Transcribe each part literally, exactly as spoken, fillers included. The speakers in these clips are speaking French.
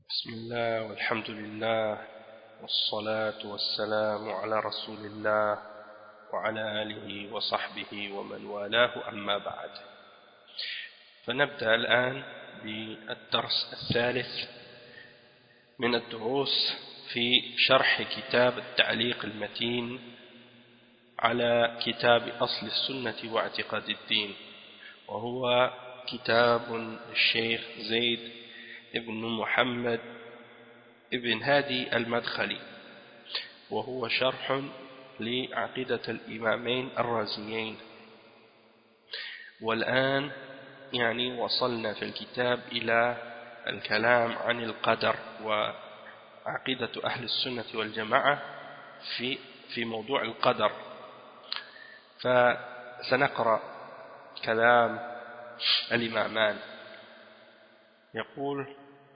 بسم الله والحمد لله والصلاة والسلام على رسول الله وعلى آله وصحبه ومن والاه أما بعد. فنبدأ الآن بالدرس الثالث من الدروس في شرح كتاب التعليق المتين على كتاب أصل السنة واعتقاد الدين، وهو كتاب الشيخ زيد ابن محمد ابن هادي المدخلي، وهو شرح لعقيدة الإمامين الرازيين. والآن يعني وصلنا في الكتاب إلى الكلام عن القدر وعقيدة أهل السنة والجماعة في في موضوع القدر. فسنقرأ كلام الإمامان. يقول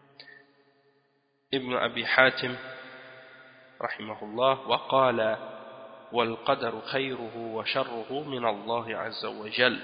ابن أبي حاتم رحمه الله: وقال: والقدر خيره وشره من الله عز وجل.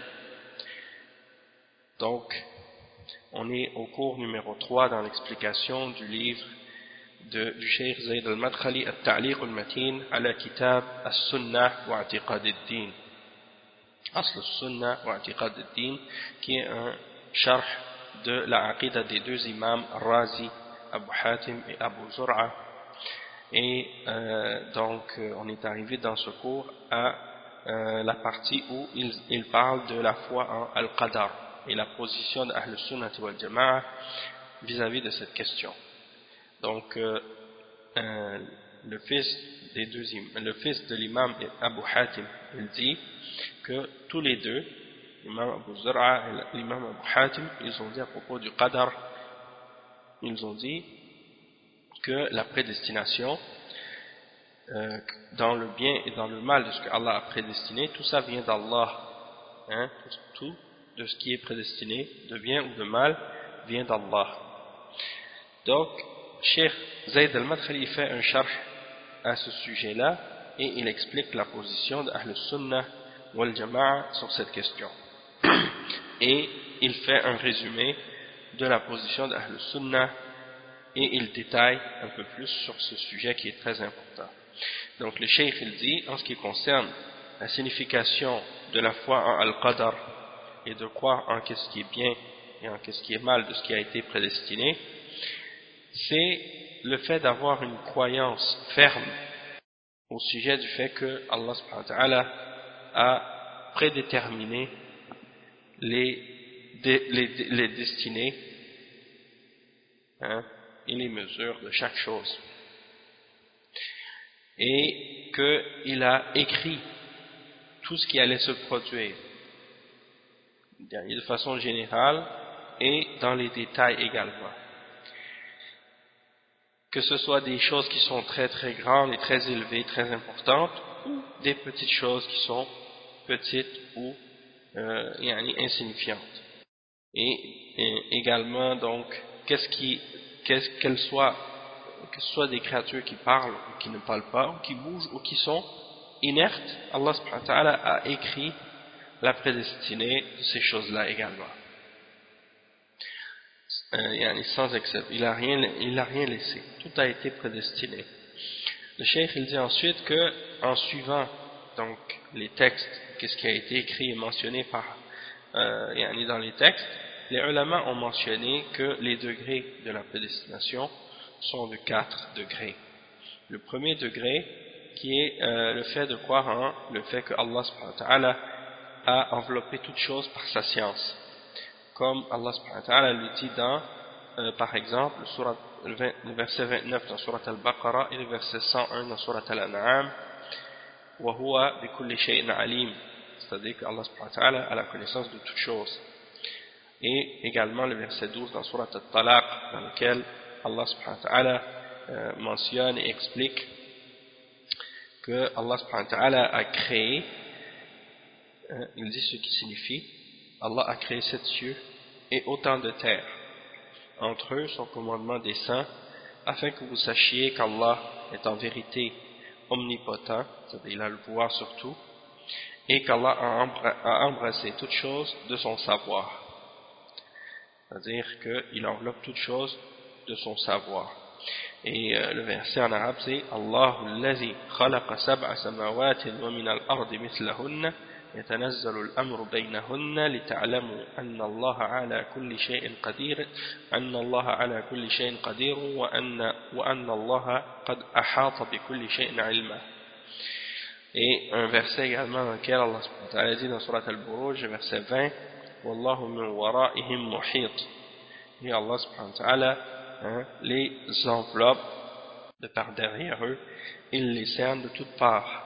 Donc, on est au cours numéro trois dans l'explication du livre de, du Cheikh Zayd al-Madkhali, At-Ta'liq al-Matin ala Kitab As-Sunnah wa I'tiqad ad-Din, Asl al-Sunnah wa I'tiqad ad-Din, qui est un sharh de la aqida des deux imams Razi, Abu Hatim et Abu Zur'a. Et euh, donc euh, on est arrivé dans ce cours à euh, la partie où il, il parle de la foi en Al-Qadar et la position d'Ahl Sunnah wal Jama'a vis-à-vis de cette question. Donc euh, euh, le fils des deux, le fils de l'imam Abu Hatim, il dit que tous les deux, l'imam Abu Zur'a et l'imam Abu Hatim, ils ont dit à propos du Qadar, ils ont dit que la prédestination, euh, dans le bien et dans le mal de ce que Allah a prédestiné, tout ça vient d'Allah. Hein, tout, tout de ce qui est prédestiné, de bien ou de mal, vient d'Allah. Donc, Cheikh Zayd al-Madkhali fait un sharh à ce sujet-là et il explique la position d'Ahl Sunnah wal Jama'a sur cette question. Et il fait un résumé de la position d'Ahl Sunnah et il détaille un peu plus sur ce sujet qui est très important. Donc le cheikh il dit, en ce qui concerne la signification de la foi en Al-Qadar et de croire en qu'est-ce qui est bien et en qu'est-ce qui est mal de ce qui a été prédestiné, c'est le fait d'avoir une croyance ferme au sujet du fait que Allah subhanahu wa ta'ala a prédéterminé les, les, les destinées, hein, et les mesures de chaque chose, et qu'il a écrit tout ce qui allait se produire de façon générale et dans les détails également, que ce soit des choses qui sont très très grandes et très élevées, très importantes, ou des petites choses qui sont petites ou euh, insignifiantes. Et, et également donc qu'est-ce qui qu'est-ce qu'elles soient que ce soit des créatures qui parlent ou qui ne parlent pas, ou qui bougent ou qui sont inertes, Allah subhanahu wa ta'ala a écrit la prédestinée de ces choses-là également. Euh, sans exception, il n'a rien, il a rien laissé, tout a été prédestiné. Le cheikh il dit ensuite que, en suivant donc les textes, qu'est-ce qui a été écrit et mentionné par, euh, dans les textes, les ulama ont mentionné que les degrés de la prédestination sont de quatre degrés. Le premier degré qui est euh, le fait de croire en le fait que Allah subhanahu wa ta'ala a enveloppé toute chose par sa science, comme Allah subhanahu wa ta'ala le dit dans euh, par exemple le, surat, le, vingt, le verset vingt-neuf dans surat al-Baqarah et le verset cent un dans surat al-An'am, wa huwa bi kulli shay'in alim, c'est-à-dire que Allah subhanahu wa ta'ala a la connaissance de toute chose. Et également le verset douze dans surat al-Talaq, dans lequel Allah subhanahu wa ta'ala euh, mentionne et explique que Allah subhanahu wa ta'ala a créé, euh, il dit ce qui signifie, Allah a créé sept cieux et autant de terres, entre eux son commandement descend, afin que vous sachiez qu'Allah est en vérité omnipotent, c'est-à-dire il a le pouvoir sur tout, et qu'Allah a embrassé toute chose de son savoir. C'est-à-dire qu'il enveloppe toute chose de son savoir. Et euh, le verset en arabe c'est Allahu allazi khalaqa sab'a samawatin wa min al-ardi mithlahunna يتنزل الأمر بينهن لتعلموا أن الله على كل شيء قدير أن الله على كل شيء قدير وأن وأن الله قد أحاط بكل شيء علما. Et un verset également dans lequel Allah subhanahu wa ta'ala dit dans Surat Al-Buruj, verset vingt, Wallahu min wara'ihim muhit. Et Allah subhanahu wa ta'ala hein, les enveloppe de par derrière eux, il les cerne de toutes parts.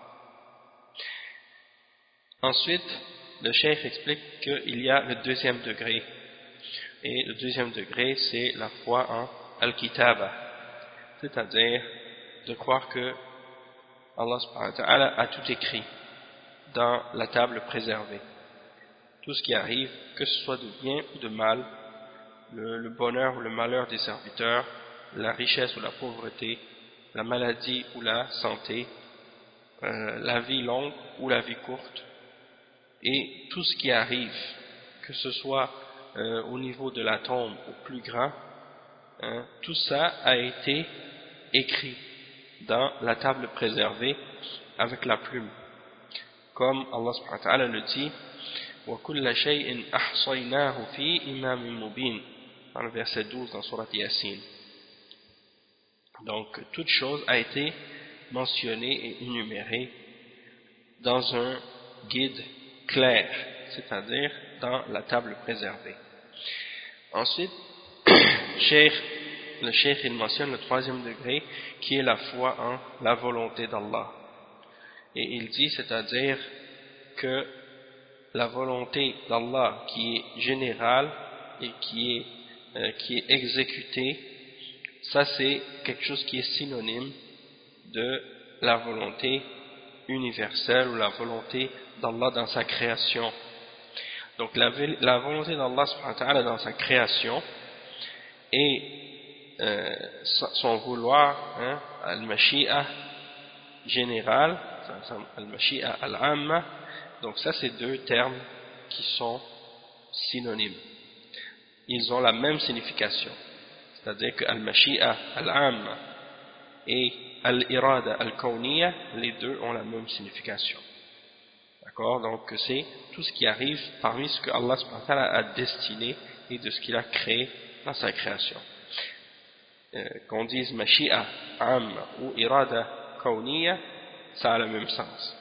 Ensuite, le cheikh explique qu'il y a le deuxième degré. Et le deuxième degré, c'est la foi en Al-Kitaba. C'est-à-dire de croire que Allah subhanahu wa ta'ala a tout écrit dans la table préservée. Tout ce qui arrive, que ce soit de bien ou de mal, le, le bonheur ou le malheur des serviteurs, la richesse ou la pauvreté, la maladie ou la santé, euh, la vie longue ou la vie courte, et tout ce qui arrive, que ce soit euh, au niveau de l'atome au plus grand, hein, tout ça a été écrit dans la table préservée avec la plume. Comme Allah subhanahu wa ta'ala le dit, وَكُلَّ شَيْءٍ أَحْصَيْنَاهُ فِي إِمَامٍ مُبِينٍ dans le verset douze dans Surat Yasin. Donc, toute chose a été mentionnée et énumérée dans un guide clair, c'est-à-dire dans la table préservée. Ensuite, cheikh, le cheikh il mentionne le troisième degré qui est la foi en la volonté d'Allah. Et il dit, c'est-à-dire que la volonté d'Allah qui est générale et qui est, euh, qui est exécutée, ça c'est quelque chose qui est synonyme de la volonté universelle ou la volonté d'Allah dans sa création. Donc la, la volonté d'Allah subhanahu wa ta'ala dans sa création et euh, son vouloir, hein, al-mashi'a général, al-mashi'a al-amma, donc ça c'est deux termes qui sont synonymes. Ils ont la même signification, c'est-à-dire que al-mashi'a al-amma et al-irada al-kawniyya, les deux ont la même signification. D'accord? Donc c'est tout ce qui arrive parmi ce que Allah subhanahu wa ta'ala a destiné et de ce qu'il a créé dans sa création. Euh, qu'on dise mashi'a amma ou irada kawniyya, ça a le même sens.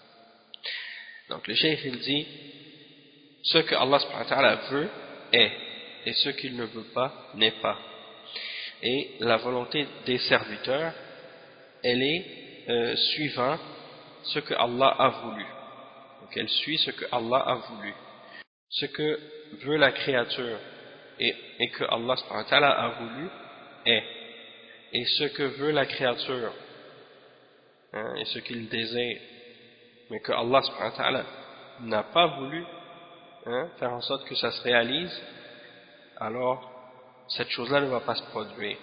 Donc le cheikh il dit, ce que Allah subhanahu wa ta'ala veut est, et ce qu'il ne veut pas n'est pas. Et la volonté des serviteurs, elle est euh, suivant ce que Allah a voulu. Donc elle suit ce que Allah a voulu. Ce que veut la créature et, et que Allah subhanahu wa ta'ala a voulu est. Et ce que veut la créature hein, et ce qu'il désire, mais que Allah subhanahu wa ta'ala n'a pas voulu hein, faire en sorte que ça se réalise, alors cette chose-là ne va pas se produire.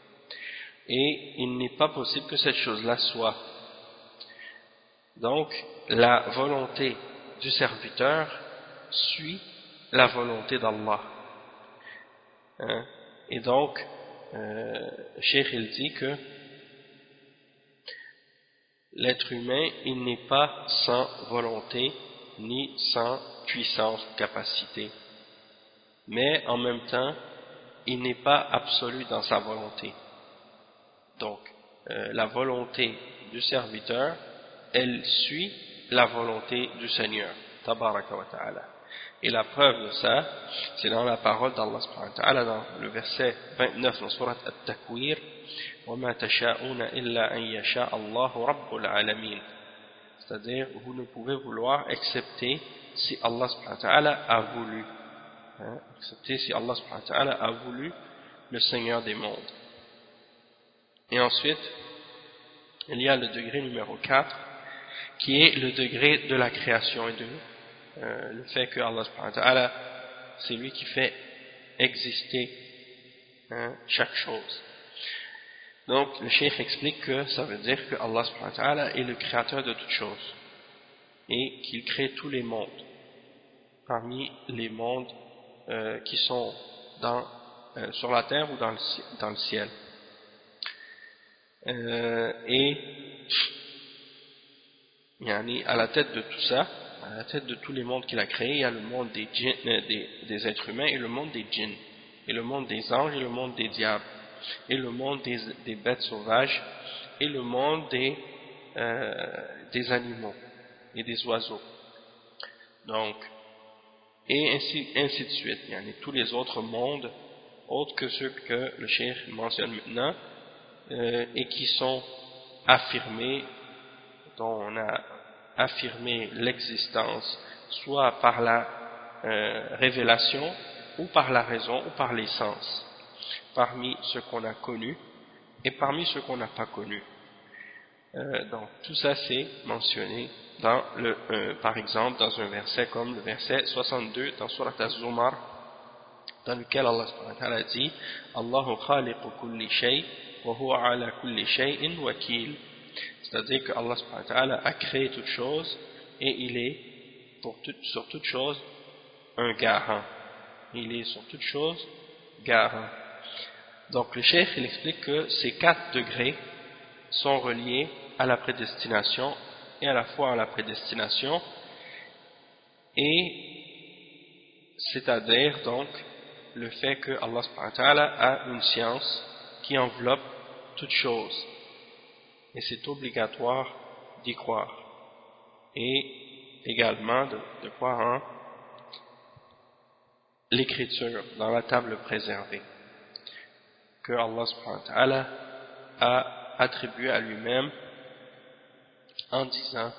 Et il n'est pas possible que cette chose-là soit. Donc, la volonté du serviteur suit la volonté d'Allah. Hein? Et donc, euh, Cheikh il dit que l'être humain, il n'est pas sans volonté, ni sans puissance, capacité. Mais en même temps, il n'est pas absolu dans sa volonté. Donc, euh, la volonté du serviteur, elle suit la volonté du Seigneur, tabaraka wa ta'ala. Et la preuve de ça, c'est dans la parole d'Allah subhanahu wa ta'ala, dans le verset vingt-neuf dans Surat At-Takwir, وَمَا تَشَاءُونَ إِلَّا أَن يَشَاءَ اللَّهُ رَبُّ الْعَالَمِينَ. C'est-à-dire, vous ne pouvez vouloir excepté si Allah subhanahu wa ta'ala a voulu. Hein, excepté si Allah subhanahu wa ta'ala a voulu le Seigneur des mondes. Et ensuite, il y a le degré numéro quatre, qui est le degré de la création et de euh, le fait que Allah subhanahu wa ta'ala, c'est lui qui fait exister hein, chaque chose. Donc, le cheikh explique que ça veut dire que Allah subhanahu wa ta'ala est le créateur de toutes choses et qu'il crée tous les mondes. Parmi les mondes euh, qui sont dans euh, sur la terre ou dans le, dans le ciel. Euh, et yani, à la tête de tout ça, à la tête de tous les mondes qu'il a créés, il y a le monde des, djinns, euh, des, des êtres humains et le monde des djinns, et le monde des anges et le monde des diables, et le monde des, des bêtes sauvages, et le monde des, euh, des animaux et des oiseaux. Donc, et ainsi, ainsi de suite. Il y a tous les autres mondes, autres que ceux que le cheikh mentionne maintenant, euh, et qui sont affirmés, dont on a affirmé l'existence, soit par la euh, révélation, ou par la raison, ou par les sens, parmi ceux qu'on a connus, et parmi ceux qu'on n'a pas connus. Euh, donc tout ça c'est mentionné dans le, euh, par exemple dans un verset comme le verset soixante-deux dans Surat Az-Zumar, dans lequel Allah subhanahu wa ta'ala dit Allahu khaliqu kulli shay wa huwa ala kulli shay'in wakil, c'est-à-dire que Allah subhanahu wa ta'ala a créé toute chose et il est pour tout, sur toute chose un garant, il est sur toute chose garant. Donc le cheikh il explique que ces quatre degrés sont reliés à la prédestination et à la foi à la prédestination, et c'est-à-dire donc le fait que Allah subhanahu wa ta'ala a une science qui enveloppe toute chose, et c'est obligatoire d'y croire, et également de, de croire en l'écriture dans la table préservée que Allah subhanahu wa ta'ala a attribué à lui-même en disant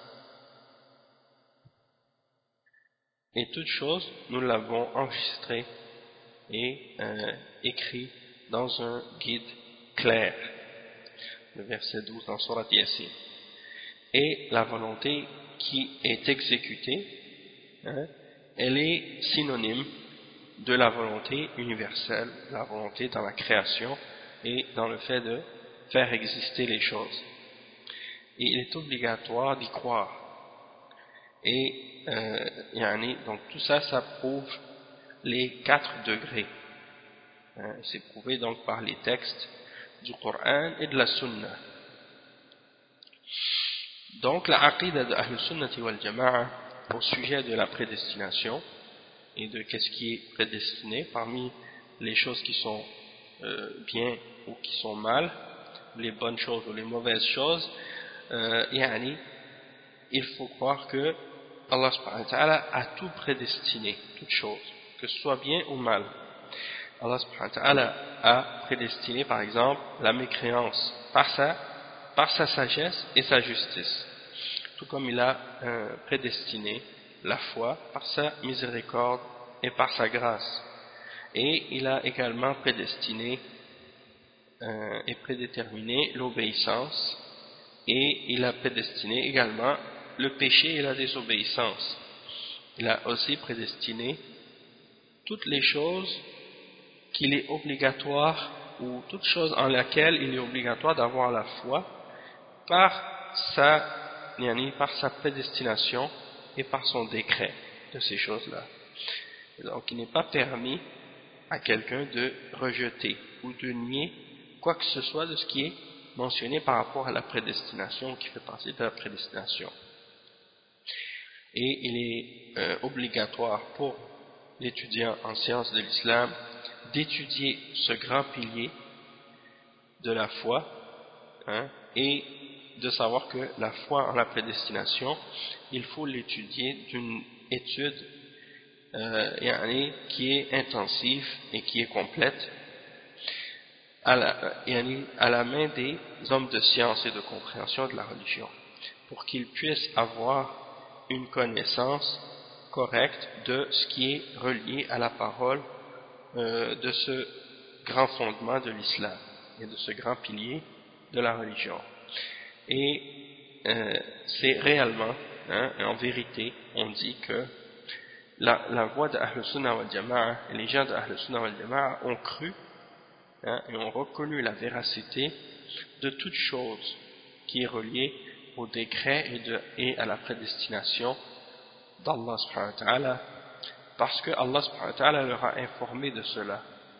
et toute chose nous l'avons enregistré et euh, écrit dans un guide clair, le verset douze dans Surat Yasin. Et la volonté qui est exécutée, hein, elle est synonyme de la volonté universelle, la volonté dans la création et dans le fait de faire exister les choses. Et il est obligatoire d'y croire. Et euh, yani, donc tout ça, ça prouve les quatre degrés. Hein, c'est prouvé donc par les textes du Coran et de la Sunna. Donc la aqida de Ahl Sunnati wal Jama'a au sujet de la prédestination et de qu'est-ce qui est prédestiné parmi les choses qui sont euh, bien ou qui sont mal, les bonnes choses ou les mauvaises choses, euh, yani, il faut croire que Allah subhanahu wa ta'ala a tout prédestiné, toutes choses, que ce soit bien ou mal. Allah subhanahu wa ta'ala a prédestiné par exemple la mécréance par sa, par sa sagesse et sa justice, tout comme il a euh, prédestiné la foi par sa miséricorde et par sa grâce, et il a également prédestiné euh, et prédéterminé l'obéissance, et il a prédestiné également le péché et la désobéissance. Il a aussi prédestiné toutes les choses qu'il est obligatoire, ou toute chose en laquelle il est obligatoire d'avoir la foi par sa, par sa prédestination et par son décret de ces choses-là. Donc il n'est pas permis à quelqu'un de rejeter ou de nier quoi que ce soit de ce qui est mentionné par rapport à la prédestination, qui fait partie de la prédestination. Et il est euh, obligatoire pour l'étudiant en sciences de l'islam d'étudier ce grand pilier de la foi, hein, et de savoir que la foi en la prédestination, il faut l'étudier d'une étude euh, qui est intensive et qui est complète à la, à la main des hommes de science et de compréhension de la religion, pour qu'ils puissent avoir une connaissance correcte de ce qui est relié à la parole euh, de ce grand fondement de l'islam et de ce grand pilier de la religion. Et euh, c'est réellement, hein, en vérité, on dit que la, la voie de Ahl Sunnah wal Jama'a et les gens de Ahl Sunnah wal Jama'a ont cru, hein, et ont reconnu la véracité de toute chose qui est reliée au décret et, de, et à la prédestination d'Allah subhanahu wa ta'ala, parce que Allah subhanahu wa ta'ala leur a informé de cela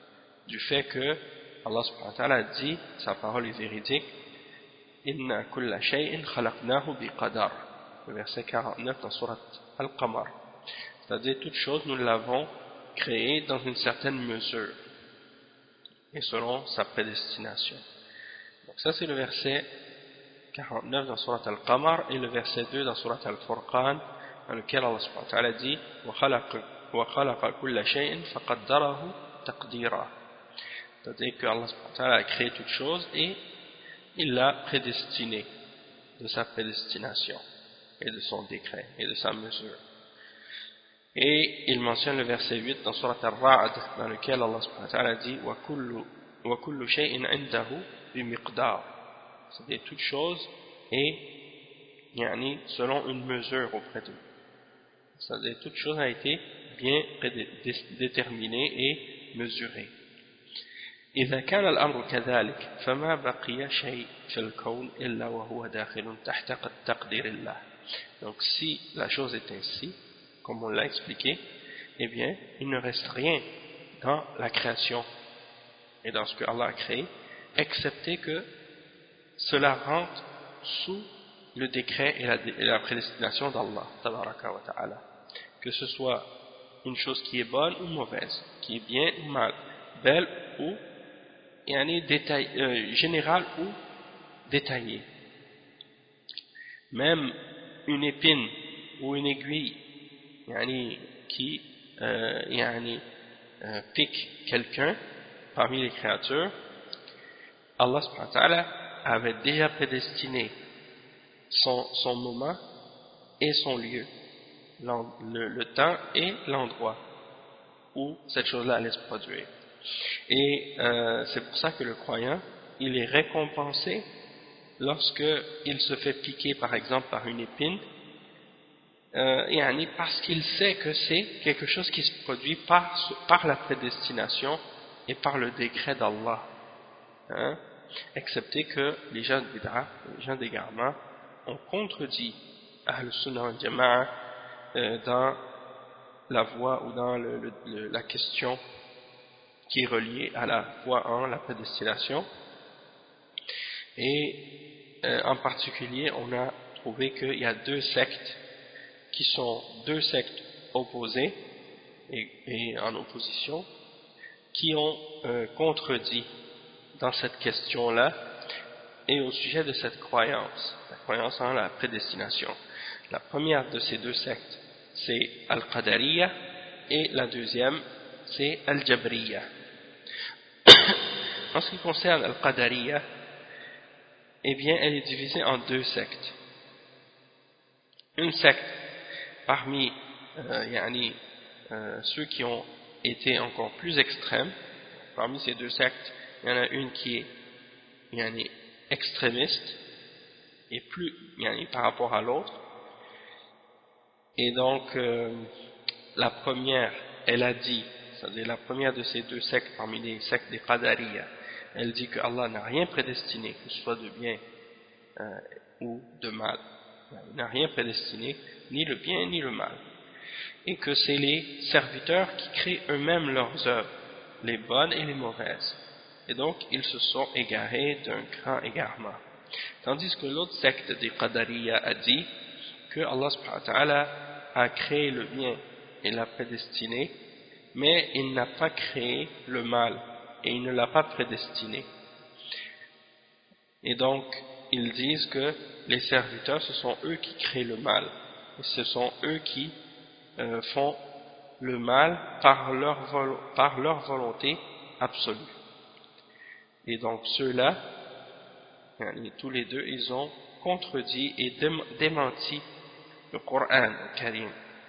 du fait que Allah subhanahu wa ta'ala a dit, sa parole est véridique, Inna kulla shay'in khalaqnahu biqadar, le verset quarante-neuf dans surat Al-Qamar. C'est-à-dire, toute chose, nous l'avons créée dans une certaine mesure et selon sa prédestination. Donc ça c'est le verset quarante-neuf dans surat Al-Qamar et le verset deux dans surat Al-Furqan, dans lequel Allah subhanahu wa ta'ala dit wa khalaqa kulla shay'in faqaddarahu taqdira, c'est-à-dire que Allah subhanahu wa ta'ala a créé toute chose et il l'a prédestiné de sa prédestination et de son décret et de sa mesure. Et il mentionne le verset huit dans surat Al-Ra'd, dans lequel Allah subhanahu wa ta'ala dit wa kullu wa kullu shay'in 'indahu bi miqdar, c'est-à-dire toute chose est yani, selon une mesure auprès de lui, c'est-à-dire toute chose a été bien déterminée et mesurée. إذا كان الأمر كذلك فما بقي شيء في الكون إلا وهو داخل تحت تقدير الله. Donc si la chose est ainsi, comme on l'a expliqué, eh bien il ne reste rien dans la création et dans ce que Allah a créé, excepté que cela rentre sous le décret et la, et la prédestination d'Allah tabaraka wa ta'ala, que ce soit une chose qui est bonne ou mauvaise, qui est bien ou mal, belle ou yani, détail, euh, générale ou détaillée. Même une épine ou une aiguille yani, qui euh, yani, euh, pique quelqu'un parmi les créatures, Allah subhanahu wa ta'ala avait déjà prédestiné son, son moment et son lieu, le, le temps et l'endroit où cette chose-là allait se produire. Et euh, c'est pour ça que le croyant, il est récompensé lorsque il se fait piquer par exemple par une épine, euh, parce qu'il sait que c'est quelque chose qui se produit par, par la prédestination et par le décret d'Allah, hein, excepté que les gens de bid'a, les gens d'égarement ont contredit Ahl Sunnah wal Jama'a euh, dans la voie ou dans le, le, le, la question qui est reliée à la foi en la prédestination. Et euh, en particulier on a trouvé qu'il y a deux sectes qui sont deux sectes opposées et, et en opposition qui ont euh, contredit dans cette question-là et au sujet de cette croyance, la croyance en la prédestination. La première de ces deux sectes, c'est Al-Qadariyya et la deuxième, c'est Al-Jabriyya. En ce qui concerne Al-Qadariyya, eh bien, elle est divisée en deux sectes. Une secte parmi euh, yani, euh, ceux qui ont été encore plus extrêmes. Parmi ces deux sectes, il y en a une qui est yani, extrémiste et plus yani, par rapport à l'autre. Et donc euh, la première, elle a dit, c'est-à-dire la première de ces deux sectes parmi les sectes des Qadariyya, elle dit que Allah n'a rien prédestiné, que ce soit de bien euh, ou de mal. Il n'a rien prédestiné, ni le bien ni le mal. Et que c'est les serviteurs qui créent eux-mêmes leurs œuvres, les bonnes et les mauvaises. Et donc ils se sont égarés d'un grand égarement. Tandis que l'autre secte des Qadariyya a dit que Allah subhanahu wa ta'ala a créé le bien et l'a prédestiné, mais il n'a pas créé le mal et il ne l'a pas prédestiné. Et donc ils disent que les serviteurs, ce sont eux qui créent le mal et ce sont eux qui euh, font le mal par leur, vol par leur volonté absolue. Et donc ceux-là, tous les deux, ils ont contredit et démenti le Coran le Karim.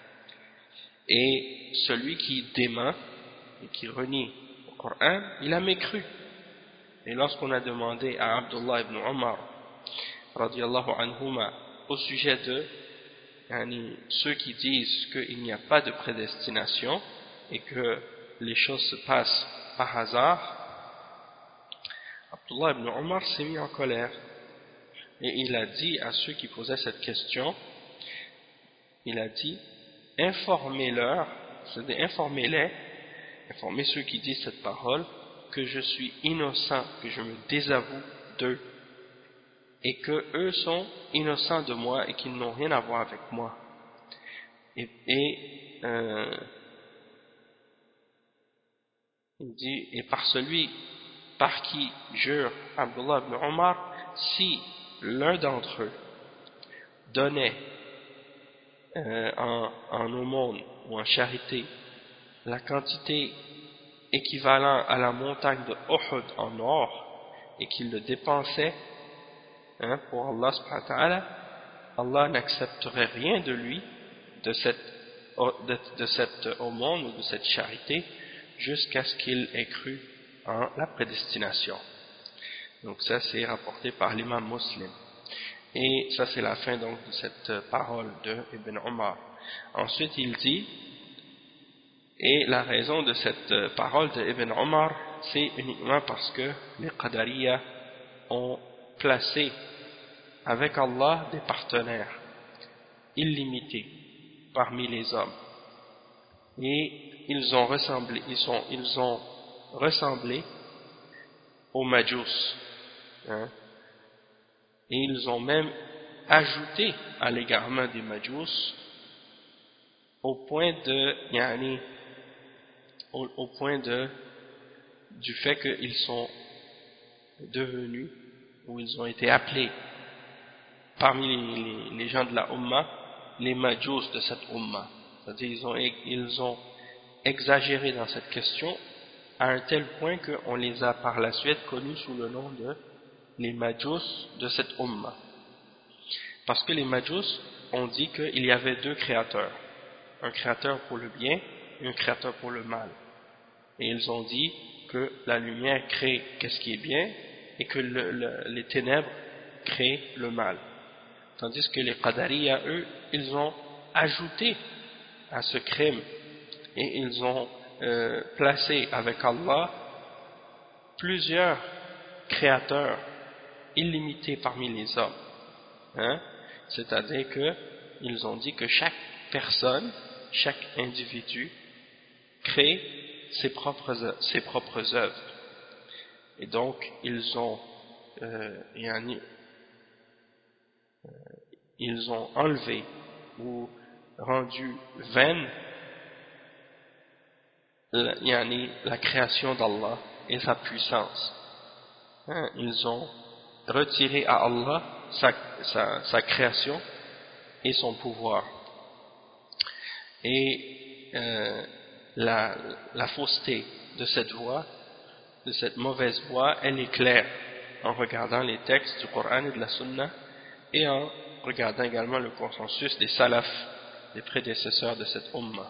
Et celui qui dément et qui renie le Coran, il a mécru. Et lorsqu'on a demandé à Abdullah ibn Omar radiyallahu anhuma au sujet de yani, ceux qui disent qu'il n'y a pas de prédestination et que les choses se passent par hasard, Abdullah ibn Omar s'est mis en colère et il a dit à ceux qui posaient cette question, il a dit informez-leur, c'est-à-dire informez-les, informez ceux qui disent cette parole que je suis innocent, que je me désavoue d'eux, et que eux sont innocents de moi et qu'ils n'ont rien à voir avec moi. Et, et euh, il dit, et par celui par qui jure Abdullah ibn Omar, si l'un d'entre eux donnait euh, en, en aumône ou en charité la quantité équivalente à la montagne de Uhud en or et qu'il le dépensait hein, pour Allah subhanahu wa ta'ala, Allah n'accepterait rien de lui de cette, de, de cette aumône ou de cette charité jusqu'à ce qu'il ait cru en la prédestination. Donc ça c'est rapporté par l'imam Muslim. Et ça c'est la fin donc de cette parole de Ibn Omar. Ensuite il dit, et la raison de cette parole de Ibn Omar, c'est uniquement parce que les Qadariyas ont placé avec Allah des partenaires illimités parmi les hommes. Et ils ont ressemblé, ils sont, ils ont ressemblé aux Majus. Hein, et ils ont même ajouté à l'égarement des Majus au point de, yani, au, au point de, du fait qu'ils sont devenus, ou ils ont été appelés parmi les, les, les gens de la Ummah, les Majus de cette Ummah. C'est-à-dire ils ont, ils ont exagéré dans cette question à un tel point qu'on les a par la suite connus sous le nom de les Majus de cette Ummah. Parce que les Majus ont dit qu'il y avait deux créateurs, un créateur pour le bien et un créateur pour le mal. Et ils ont dit que la lumière crée qu'est-ce qui est bien et que le, le, les ténèbres créent le mal. Tandis que les Qadariyas, eux, ils ont ajouté à ce crime et ils ont euh, placé avec Allah plusieurs créateurs illimités parmi les hommes. Hein? C'est-à-dire qu'ils ont dit que chaque personne, chaque individu crée ses propres, ses propres œuvres. Et donc, ils ont, euh, yani, euh, ils ont enlevé ou rendu vaine la, yani, la création d'Allah et sa puissance. Hein? Ils ont retiré à Allah sa, sa, sa création et son pouvoir. Et euh, la, la fausseté de cette voie, de cette mauvaise voie, elle est claire en regardant les textes du Coran et de la Sunna et en regardant également le consensus des salafs, des prédécesseurs de cette Ummah.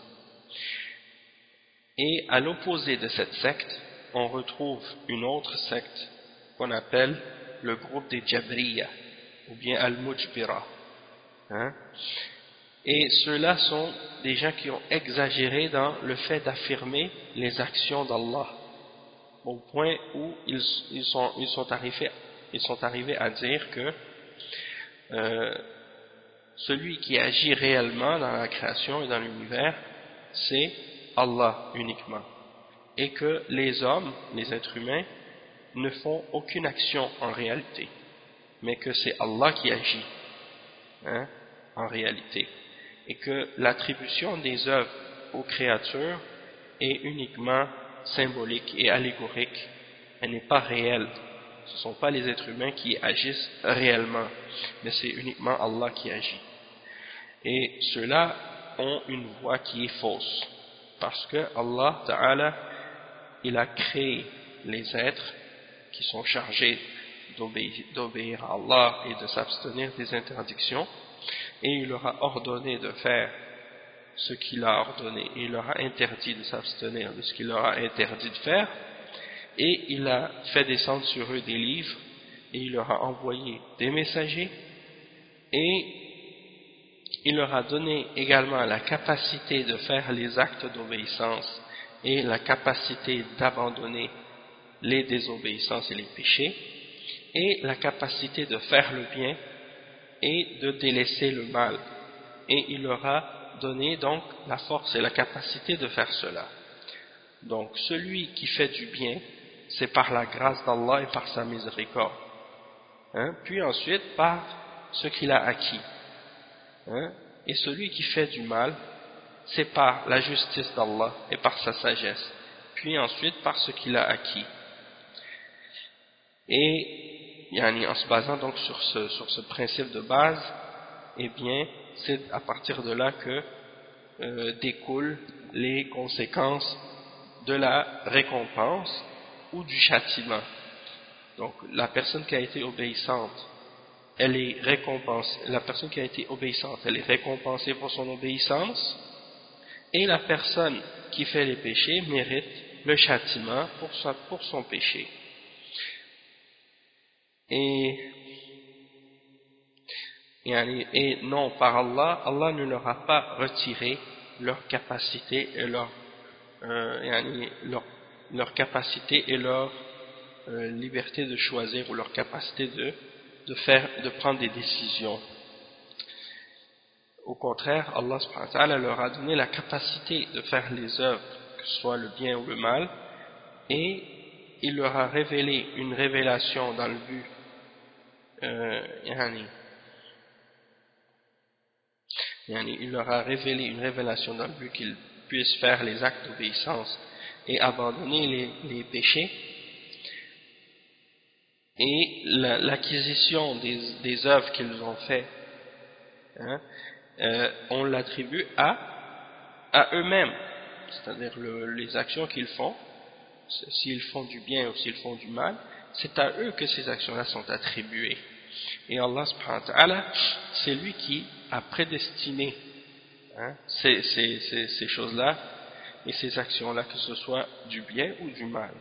Et à l'opposé de cette secte, on retrouve une autre secte qu'on appelle le groupe des Jabriya ou bien Al-Mujbira. Hein? Et ceux-là sont des gens qui ont exagéré dans le fait d'affirmer les actions d'Allah au point où ils, ils, sont, ils, sont arrivés, ils sont arrivés à dire que euh, celui qui agit réellement dans la création et dans l'univers, c'est Allah uniquement. Et que les hommes, les êtres humains, ne font aucune action en réalité, mais que c'est Allah qui agit hein, en réalité. Et que l'attribution des œuvres aux créatures est uniquement symbolique et allégorique, elle n'est pas réelle. Ce ne sont pas les êtres humains qui agissent réellement, mais c'est uniquement Allah qui agit. Et ceux-là ont une voie qui est fausse, parce que Allah Ta'ala, il a créé les êtres qui sont chargés d'obéir à Allah et de s'abstenir des interdictions, et il leur a ordonné de faire ce qu'il a ordonné, et il leur a interdit de s'abstenir de ce qu'il leur a interdit de faire, et il a fait descendre sur eux des livres, et il leur a envoyé des messagers, et il leur a donné également la capacité de faire les actes d'obéissance et la capacité d'abandonner les désobéissances et les péchés, et la capacité de faire le bien et de délaisser le mal. Et il leur a donné donc la force et la capacité de faire cela. Donc celui qui fait du bien, c'est par la grâce d'Allah et par sa miséricorde. Hein? Puis ensuite par ce qu'il a acquis. Hein? Et celui qui fait du mal, c'est par la justice d'Allah et par sa sagesse. Puis ensuite par ce qu'il a acquis. Et yani, en se basant donc sur ce, sur ce principe de base, eh bien, c'est à partir de là que euh, découlent les conséquences de la récompense ou du châtiment. Donc la personne qui a été obéissante, elle est récompensée, la personne qui a été obéissante, elle est récompensée pour son obéissance, et la personne qui fait les péchés mérite le châtiment pour, sa, pour son péché. Et, et, et non, par Allah, Allah ne leur a pas retiré leur capacité et leur, euh, leur, leur capacité et leur euh, liberté de choisir ou leur capacité de, de, faire, de prendre des décisions. Au contraire, Allah subhanahu wa ta'ala leur a donné la capacité de faire les œuvres, que ce soit le bien ou le mal, et il leur a révélé une révélation dans le but euh, yani, yani, il leur a révélé une révélation dans le but qu'ils puissent faire les actes d'obéissance et abandonner les, les péchés, et l'acquisition des, des œuvres qu'ils ont fait, hein, euh, on l'attribue à, à eux-mêmes, c'est-à-dire le, les actions qu'ils font, s'ils font du bien ou s'ils font du mal, c'est à eux que ces actions-là sont attribuées. Et Allah subhanahu wa ta'ala, c'est lui qui a prédestiné hein, ces, ces, ces, ces choses-là et ces actions-là, que ce soit du bien ou du mal.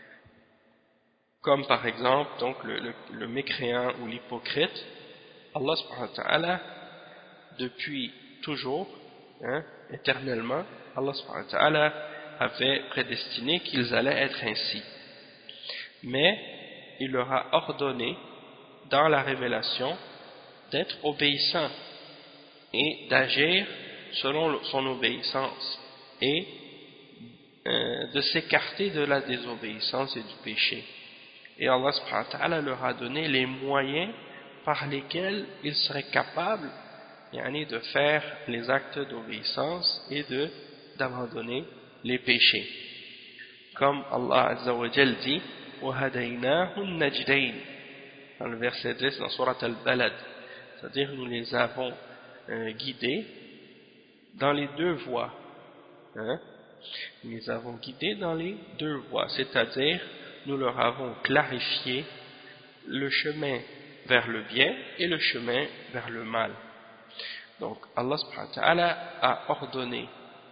Comme par exemple donc, le, le, le mécréant ou l'hypocrite, Allah subhanahu wa ta'ala, depuis toujours, hein, éternellement, Allah subhanahu wa ta'ala avait prédestiné qu'ils allaient être ainsi. Mais il leur a ordonné dans la révélation d'être obéissants et d'agir selon son obéissance et euh, de s'écarter de la désobéissance et du péché. Et Allah subhanahu wa ta'ala leur a donné les moyens par lesquels ils seraient capables yani, de faire les actes d'obéissance et de d'abandonner les péchés. Comme Allah Azza wa Jal dit وَهَدَيْنَاهُ النَّجْدَيْنِ dans le verset dix dans Surat Al-Balad, c'est-à-dire nous les avons euh, guidés dans les deux voies. Hein? Nous les avons guidés dans les deux voies, c'est-à-dire nous leur avons clarifié le chemin vers le bien et le chemin vers le mal. Donc Allah subhanahu wa ta'ala a ordonné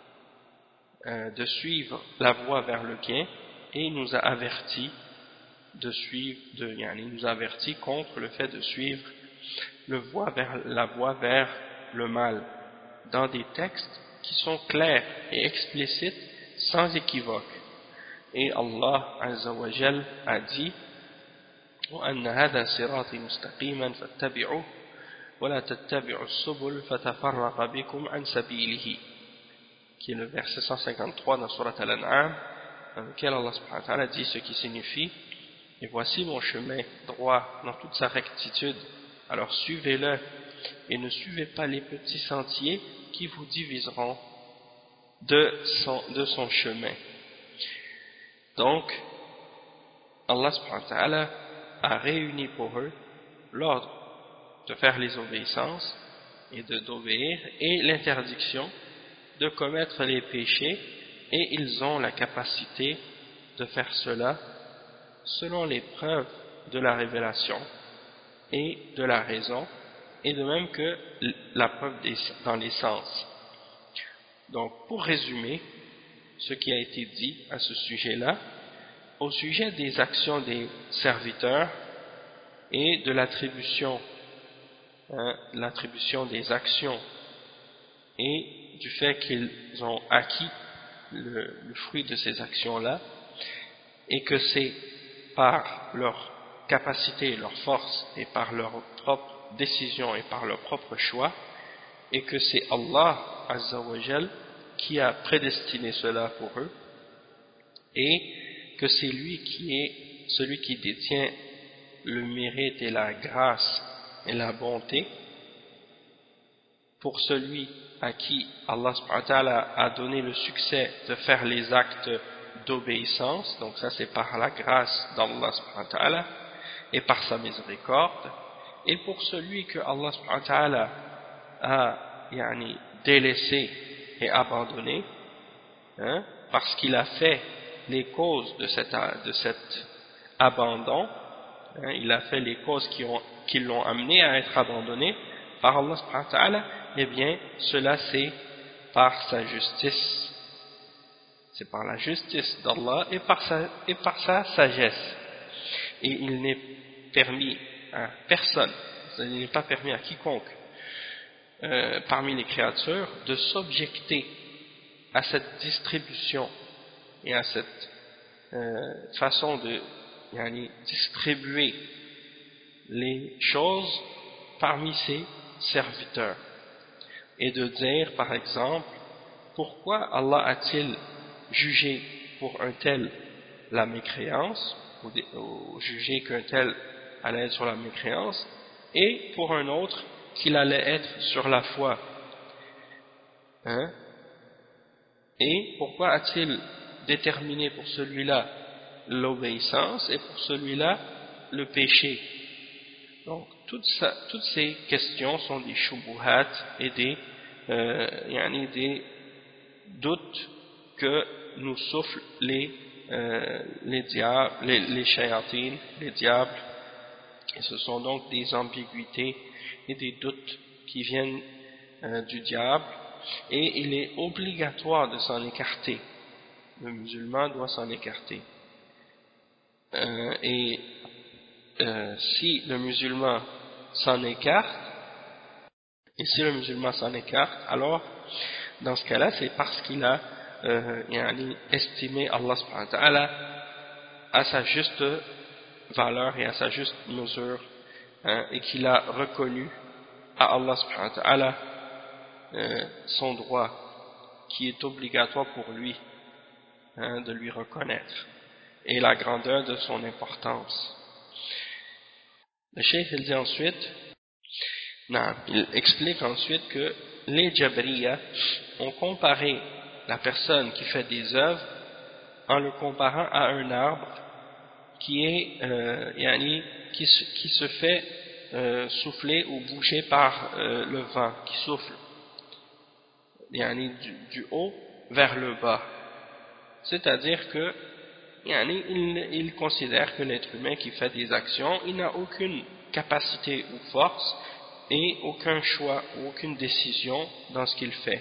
euh, de suivre la voie vers le bien et il nous a averti de suivre, de, yani, il nous a averti contre le fait de suivre le voie vers, la voie vers le mal dans des textes qui sont clairs et explicites sans équivoque. Et Allah Azza wa Jal a dit وَأَنَّ هَذَا صِرَاطِي مُسْتَقِيمًا فَاتَّبِعُوهُ وَلَا تَتَّبِعُوا السُّبُلَ فَتَفَرَّقَ بِكُمْ عَنْ سَبِيلِهِ, qui est le verset cent cinquante-trois dans Surat Al-An'am, dans lequel Allah subhanahu wa ta'ala dit ce qui signifie et voici mon chemin droit dans toute sa rectitude, alors suivez-le et ne suivez pas les petits sentiers qui vous diviseront de son, de son chemin. Donc Allah subhanahu wa ta'ala a réuni pour eux l'ordre de faire les obéissances et de d'obéir et l'interdiction de commettre les péchés, et ils ont la capacité de faire cela selon les preuves de la révélation et de la raison, et de même que la preuve des, dans les sens. Donc pour résumer ce qui a été dit à ce sujet-là, au sujet des actions des serviteurs et de l'attribution hein, l'attribution des actions et du fait qu'ils ont acquis le, le fruit de ces actions-là, et que c'est par leur capacité, leur force et par leur propre décision et par leur propre choix, et que c'est Allah Azza wa Jal qui a prédestiné cela pour eux, et que c'est lui qui est celui qui détient le mérite et la grâce et la bonté pour celui à qui Allah subhanahu wa ta'ala a donné le succès de faire les actes d'obéissance, donc ça c'est par la grâce d'Allah subhanahu wa ta'ala et par sa miséricorde, et pour celui que Allah subhanahu wa ta'ala a yani, délaissé et abandonné, hein, parce qu'il a fait les causes de cet, de cet abandon, hein, il a fait les causes qui, ont, qui l'ont amené à être abandonné par Allah subhanahu wa ta'ala, eh bien cela c'est par sa justice, c'est par la justice d'Allah et par sa, et par sa sagesse, et il n'est permis à personne, il n'est pas permis à quiconque euh, parmi les créatures de s'objecter à cette distribution et à cette euh, façon de yani, distribuer les choses parmi ses serviteurs, et de dire par exemple pourquoi Allah a-t-il jugé pour un tel la mécréance, ou, de, ou jugé qu'un tel allait être sur la mécréance, et pour un autre qu'il allait être sur la foi, hein? Et pourquoi a-t-il déterminé pour celui-là l'obéissance et pour celui-là le péché? Donc toutes, ça, toutes ces questions sont des shubuhat et des, euh, yani des doutes que nous soufflent les, euh, les diables, les, les shayatines, les diables, et ce sont donc des ambiguïtés et des doutes qui viennent euh, du diable, et il est obligatoire de s'en écarter. Le musulman doit s'en écarter. Euh, et euh, si le musulman s'en écarte, et si le musulman s'en écarte, alors dans ce cas-là, c'est parce qu'il a euh, estimé Allah subhanahu wa ta'ala à sa juste valeur et à sa juste mesure, hein, et qu'il a reconnu à Allah subhanahu wa ta'ala euh, son droit qui est obligatoire pour lui, hein, de lui reconnaître, et la grandeur de son importance. Le cheikh il dit ensuite, non, il explique ensuite que les Jabriya ont comparé la personne qui fait des œuvres en le comparant à un arbre qui est euh, yani, qui, se, qui se fait euh, souffler ou bouger par euh, le vent qui souffle yani, du, du haut vers le bas, c'est-à-dire que yani, il, il considère que l'être humain qui fait des actions, il n'a aucune capacité ou force et aucun choix ou aucune décision dans ce qu'il fait,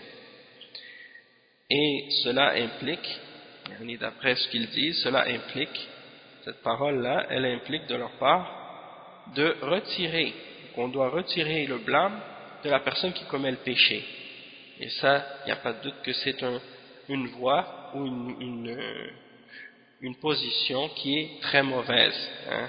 et cela implique, yani, d'après ce qu'ils disent, cela implique, cette parole-là, elle implique de leur part de retirer, qu'on doit retirer le blâme de la personne qui commet le péché. Et ça, il n'y a pas de doute que c'est un, une voie ou une, une, une position qui est très mauvaise, hein.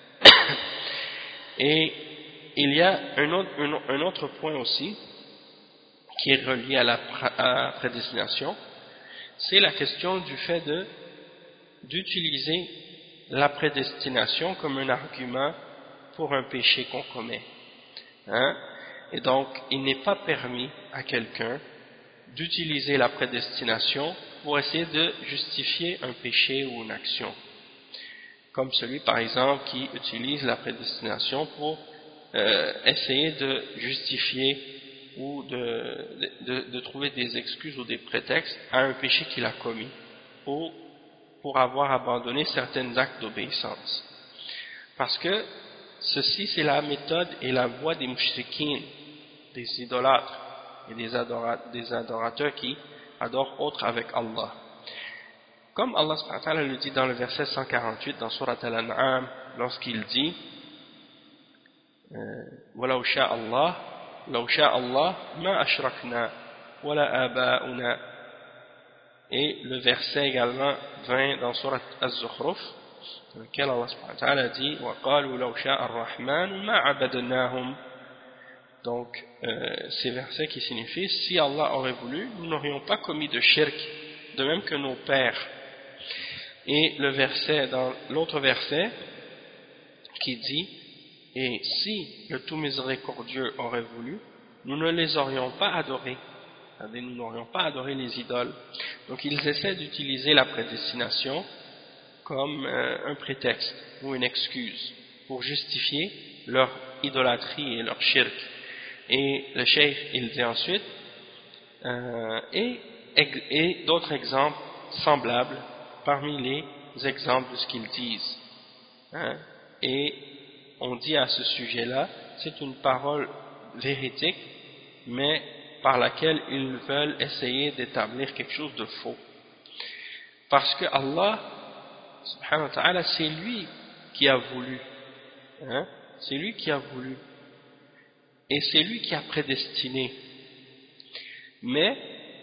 Et il y a un autre, un, un autre point aussi qui est relié à la, à la prédestination, c'est la question du fait de d'utiliser la prédestination comme un argument pour un péché qu'on commet, hein? Et donc il n'est pas permis à quelqu'un d'utiliser la prédestination pour essayer de justifier un péché ou une action, comme celui par exemple qui utilise la prédestination pour euh, essayer de justifier ou de, de, de trouver des excuses ou des prétextes à un péché qu'il a commis, ou pour avoir abandonné certains actes d'obéissance. Parce que ceci, c'est la méthode et la voie des mushrikines, des idolâtres et des, adora des adorateurs qui adorent autre avec Allah. Comme Allah subhanahu wa ta'ala le dit dans le verset cent quarante-huit dans Surat Al-An'am, lorsqu'il dit وَلَوْ شَاءَ اللَّهُ لَوْ شَاءَ اللَّهُ مَا أَشْرَكْنَا وَلَا آبَاؤُنَا. Et le verset également vingt dans Surat Az-Zukhruf, dans lequel Allah subhanahu wa ta'ala dit وَقَالُوا لَوْ شَاءَ الرَّحْمَنُ مَا عَبَدْنَاهُمْ. Donc euh, ces versets qui signifient si Allah aurait voulu, nous n'aurions pas commis de shirk, de même que nos pères. Et le verset, dans l'autre verset, qui dit « Et si le tout miséricordieux aurait voulu, nous ne les aurions pas adorés. » Nous n'aurions pas adoré les idoles. Donc ils essaient d'utiliser la prédestination comme euh, un prétexte ou une excuse pour justifier leur idolâtrie et leur shirk. Et le cheikh, il dit ensuite, euh, et, et d'autres exemples semblables parmi les exemples de ce qu'ils disent. Hein? Et on dit à ce sujet-là, c'est une parole véridique, mais par laquelle ils veulent essayer d'établir quelque chose de faux. Parce que Allah, subhanahu wa ta'ala, c'est lui qui a voulu. Hein? C'est lui qui a voulu. Et c'est lui qui a prédestiné. Mais,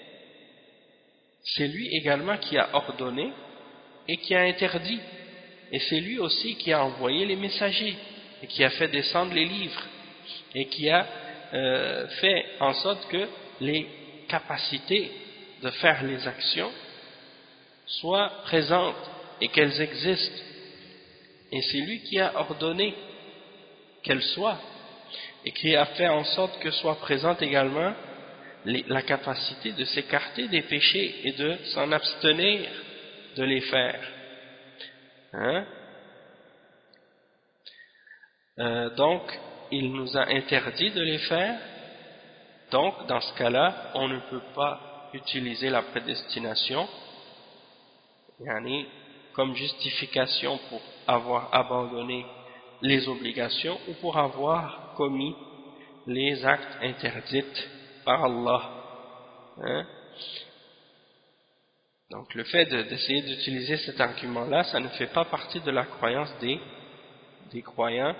c'est lui également qui a ordonné et qui a interdit. Et c'est lui aussi qui a envoyé les messagers et qui a fait descendre les livres et qui a euh, fait en sorte que les capacités de faire les actions soient présentes et qu'elles existent. Et c'est lui qui a ordonné qu'elles soient et qui a fait en sorte que soit présente également les, la capacité de s'écarter des péchés et de s'en abstenir de les faire. Hein? Euh, donc, il nous a interdit de les faire. Donc, dans ce cas-là, on ne peut pas utiliser la prédestination yani, comme justification pour avoir abandonné les obligations ou pour avoir commis les actes interdits par Allah. Hein? Donc, le fait d'essayer de, d'utiliser cet argument-là, ça ne fait pas partie de la croyance des, des croyants.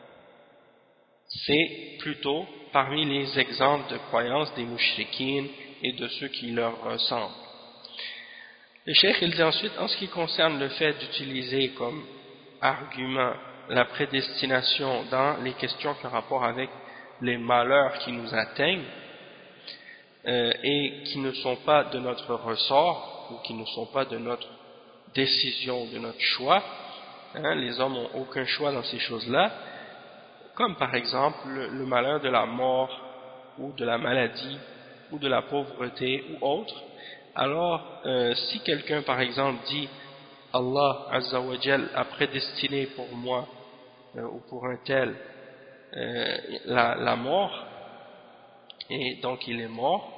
C'est plutôt parmi les exemples de croyance des mouchriquines et de ceux qui leur ressemblent. Le cheikh il dit ensuite, en ce qui concerne le fait d'utiliser comme argument la prédestination dans les questions qui ont rapport avec les malheurs qui nous atteignent euh, et qui ne sont pas de notre ressort ou qui ne sont pas de notre décision, de notre choix, hein, les hommes n'ont aucun choix dans ces choses-là, comme par exemple le, le malheur de la mort ou de la maladie ou de la pauvreté ou autre. Alors euh, si quelqu'un par exemple dit Allah Azza wa Jal a prédestiné pour moi euh, ou pour un tel euh, la, la mort et donc il est mort,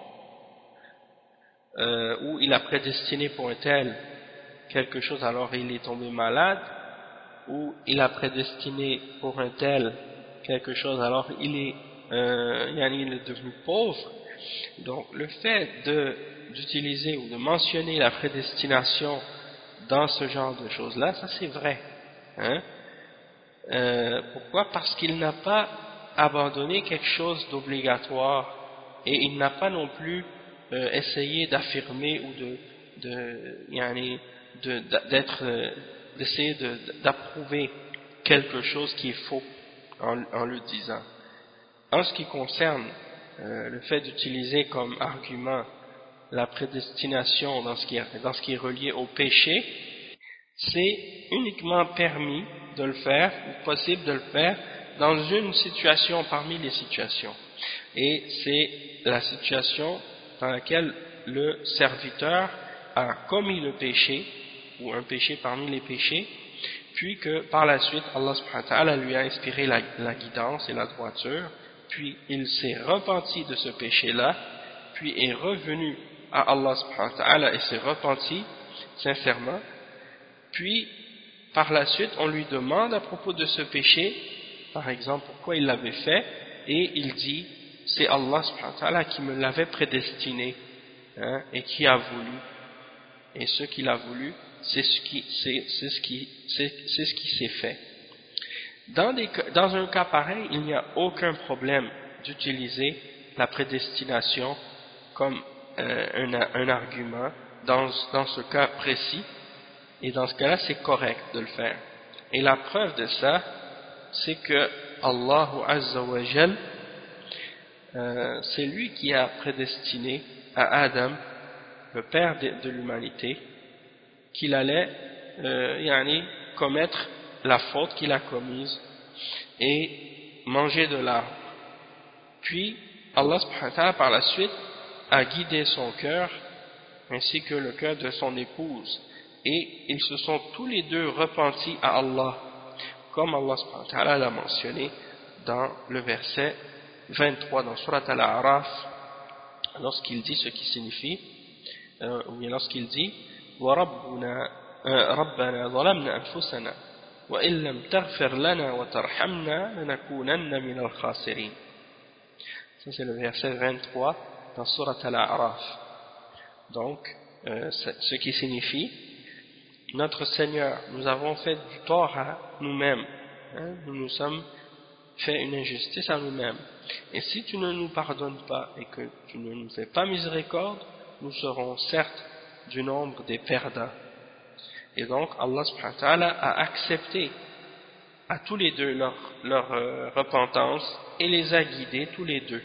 euh, ou il a prédestiné pour un tel quelque chose alors il est tombé malade, ou il a prédestiné pour un tel quelque chose alors il est, euh, il est devenu pauvre. Donc le fait de d'utiliser ou de mentionner la prédestination dans ce genre de choses là, ça c'est vrai, hein? Euh, pourquoi? Parce qu'il n'a pas abandonné quelque chose d'obligatoire et il n'a pas non plus euh, essayé d'affirmer ou de de yani, de d'être euh, d'essayer de, d'approuver quelque chose qui est faux en, en le disant. En ce qui concerne euh, le fait d'utiliser comme argument la prédestination dans ce qui est, dans ce qui est relié au péché, c'est uniquement permis de le faire, ou possible de le faire, dans une situation parmi les situations. Et c'est la situation dans laquelle le serviteur a commis le péché, ou un péché parmi les péchés, puis que par la suite, Allah subhanahu wa ta'ala lui a inspiré la, la guidance et la droiture, puis il s'est repenti de ce péché-là, puis est revenu à Allah subhanahu wa ta'ala et s'est repenti sincèrement, puis par la suite on lui demande à propos de ce péché, par exemple pourquoi il l'avait fait, et il dit c'est Allah subhanahu wa ta'ala qui me l'avait prédestiné, hein, et qui a voulu, et ce qu'il a voulu c'est ce qui c'est, c'est ce qui c'est, c'est ce qui s'est fait. Dans, des, dans un cas pareil, il n'y a aucun problème d'utiliser la prédestination comme euh, un, un argument dans, dans ce cas précis, et dans ce cas-là c'est correct de le faire. Et la preuve de ça, c'est que Allah Azza wa Jal, euh, c'est lui qui a prédestiné à Adam, le père de, de l'humanité, qu'il allait euh, yani, commettre la faute qu'il a commise et manger de l'arbre. Puis Allah subhanahu wa ta'ala par la suite a guidé son cœur ainsi que le cœur de son épouse, et ils se sont tous les deux repentis à Allah, comme Allah subhanahu wa ta'ala l'a mentionné dans le verset vingt-trois dans Surat Al-A'raf, lorsqu'il dit ce qui signifie, euh, ou bien lorsqu'il dit وَرَبُّنَا رَبَّنَا ظَلَمْنَا أَنفُسَنَا وَإِن لَّمْ تَغْفِرْ لَنَا وَتَرْحَمْنَا لَنَكُونَنَّ مِنَ الْخَاسِرِينَ. Ça c'est le verset vingt-trois dans Surat Al-A'raf. Donc, euh, ce qui signifie, notre Seigneur, nous avons fait du tort à nous-mêmes, hein, nous nous sommes fait une injustice à nous-mêmes, et si tu ne nous pardonnes pas et que tu ne nous fais pas miséricorde, nous serons certes du nombre des perdants. Et donc Allah subhanahu wa ta'ala a accepté à tous les deux leur, leur euh, repentance et les a guidés tous les deux.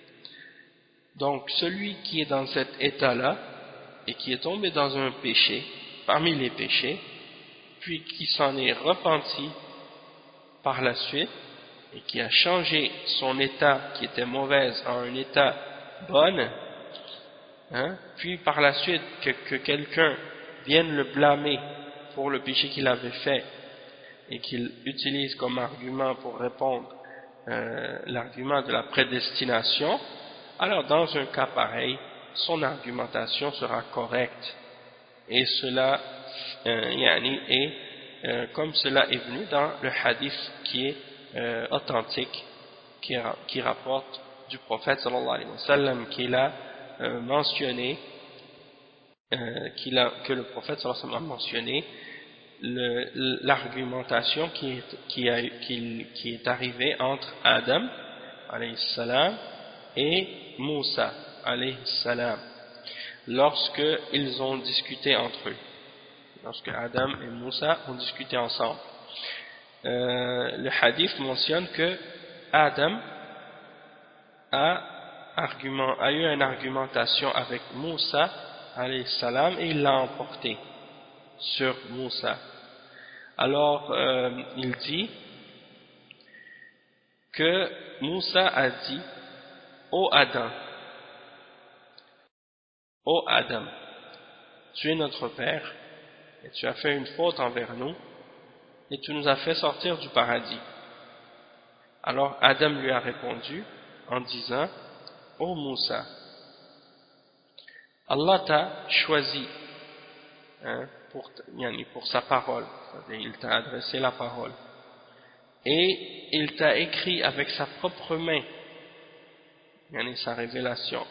Donc celui qui est dans cet état-là et qui est tombé dans un péché parmi les péchés, puis qui s'en est repenti par la suite et qui a changé son état qui était mauvaise en un état bon, hein, puis par la suite que, que quelqu'un vienne le blâmer pour le péché qu'il avait fait et qu'il utilise comme argument pour répondre euh, l'argument de la prédestination, alors dans un cas pareil, son argumentation sera correcte, et cela euh, yani, est euh, comme cela est venu dans le hadith qui est euh, authentique, qui, qui rapporte du prophète sallallahu alayhi wa sallam, qu'il a euh, mentionné euh, qu'il a, que le prophète sallallahu alayhi wa sallam a mentionné l'argumentation qui est, qui, a, qui, qui est arrivée entre Adam alayhi salam et Moussa alayhi salam lorsque ils ont discuté entre eux, lorsque Adam et Moussa ont discuté ensemble. Euh, le hadith mentionne que Adam a, argument, a eu une argumentation avec Moussa alayhi salam et il l'a emporté sur Moussa. Alors euh, il dit que Moussa a dit: ô Adam, ô Adam, tu es notre père et tu as fait une faute envers nous et tu nous as fait sortir du paradis. Alors Adam lui a répondu en disant: ô Moussa, Allah t'a choisi hein, pour, pour sa parole, c'est-à-dire il t'a adressé la parole et il t'a écrit avec sa propre main yani sa révélation.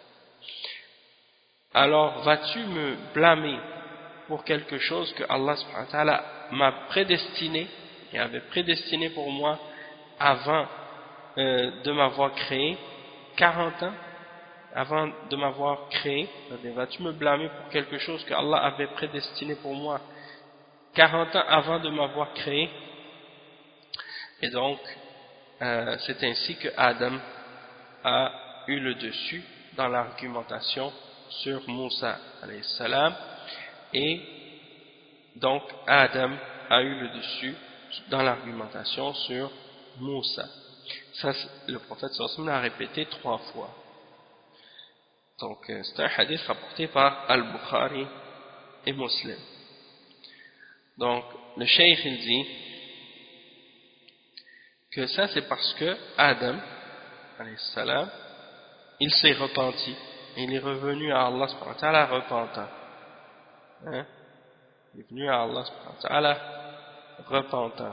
Alors vas-tu me blâmer pour quelque chose que Allah subhanahu wa ta'ala m'a prédestiné et avait prédestiné pour moi avant euh, de m'avoir créé, quarante ans avant de m'avoir créé, vas-tu me blâmer pour quelque chose que Allah avait prédestiné pour moi quarante ans avant de m'avoir créé? Et donc euh, c'est ainsi que Adam a eu le dessus dans l'argumentation sur Moussa alayhi salam, et donc Adam a eu le dessus dans l'argumentation sur Moussa. Ça, le prophète sallallahu alayhi wa sallam l'a répété trois fois. Donc c'est un hadith rapporté par Al-Bukhari et Muslim. Donc le cheikh il dit que ça c'est parce que Adam alayhi salam, il s'est repenti et il est revenu à Allah subhanahu wa ta'ala repentant. Hein? Il est venu à Allah subhanahu wa ta'ala repentant.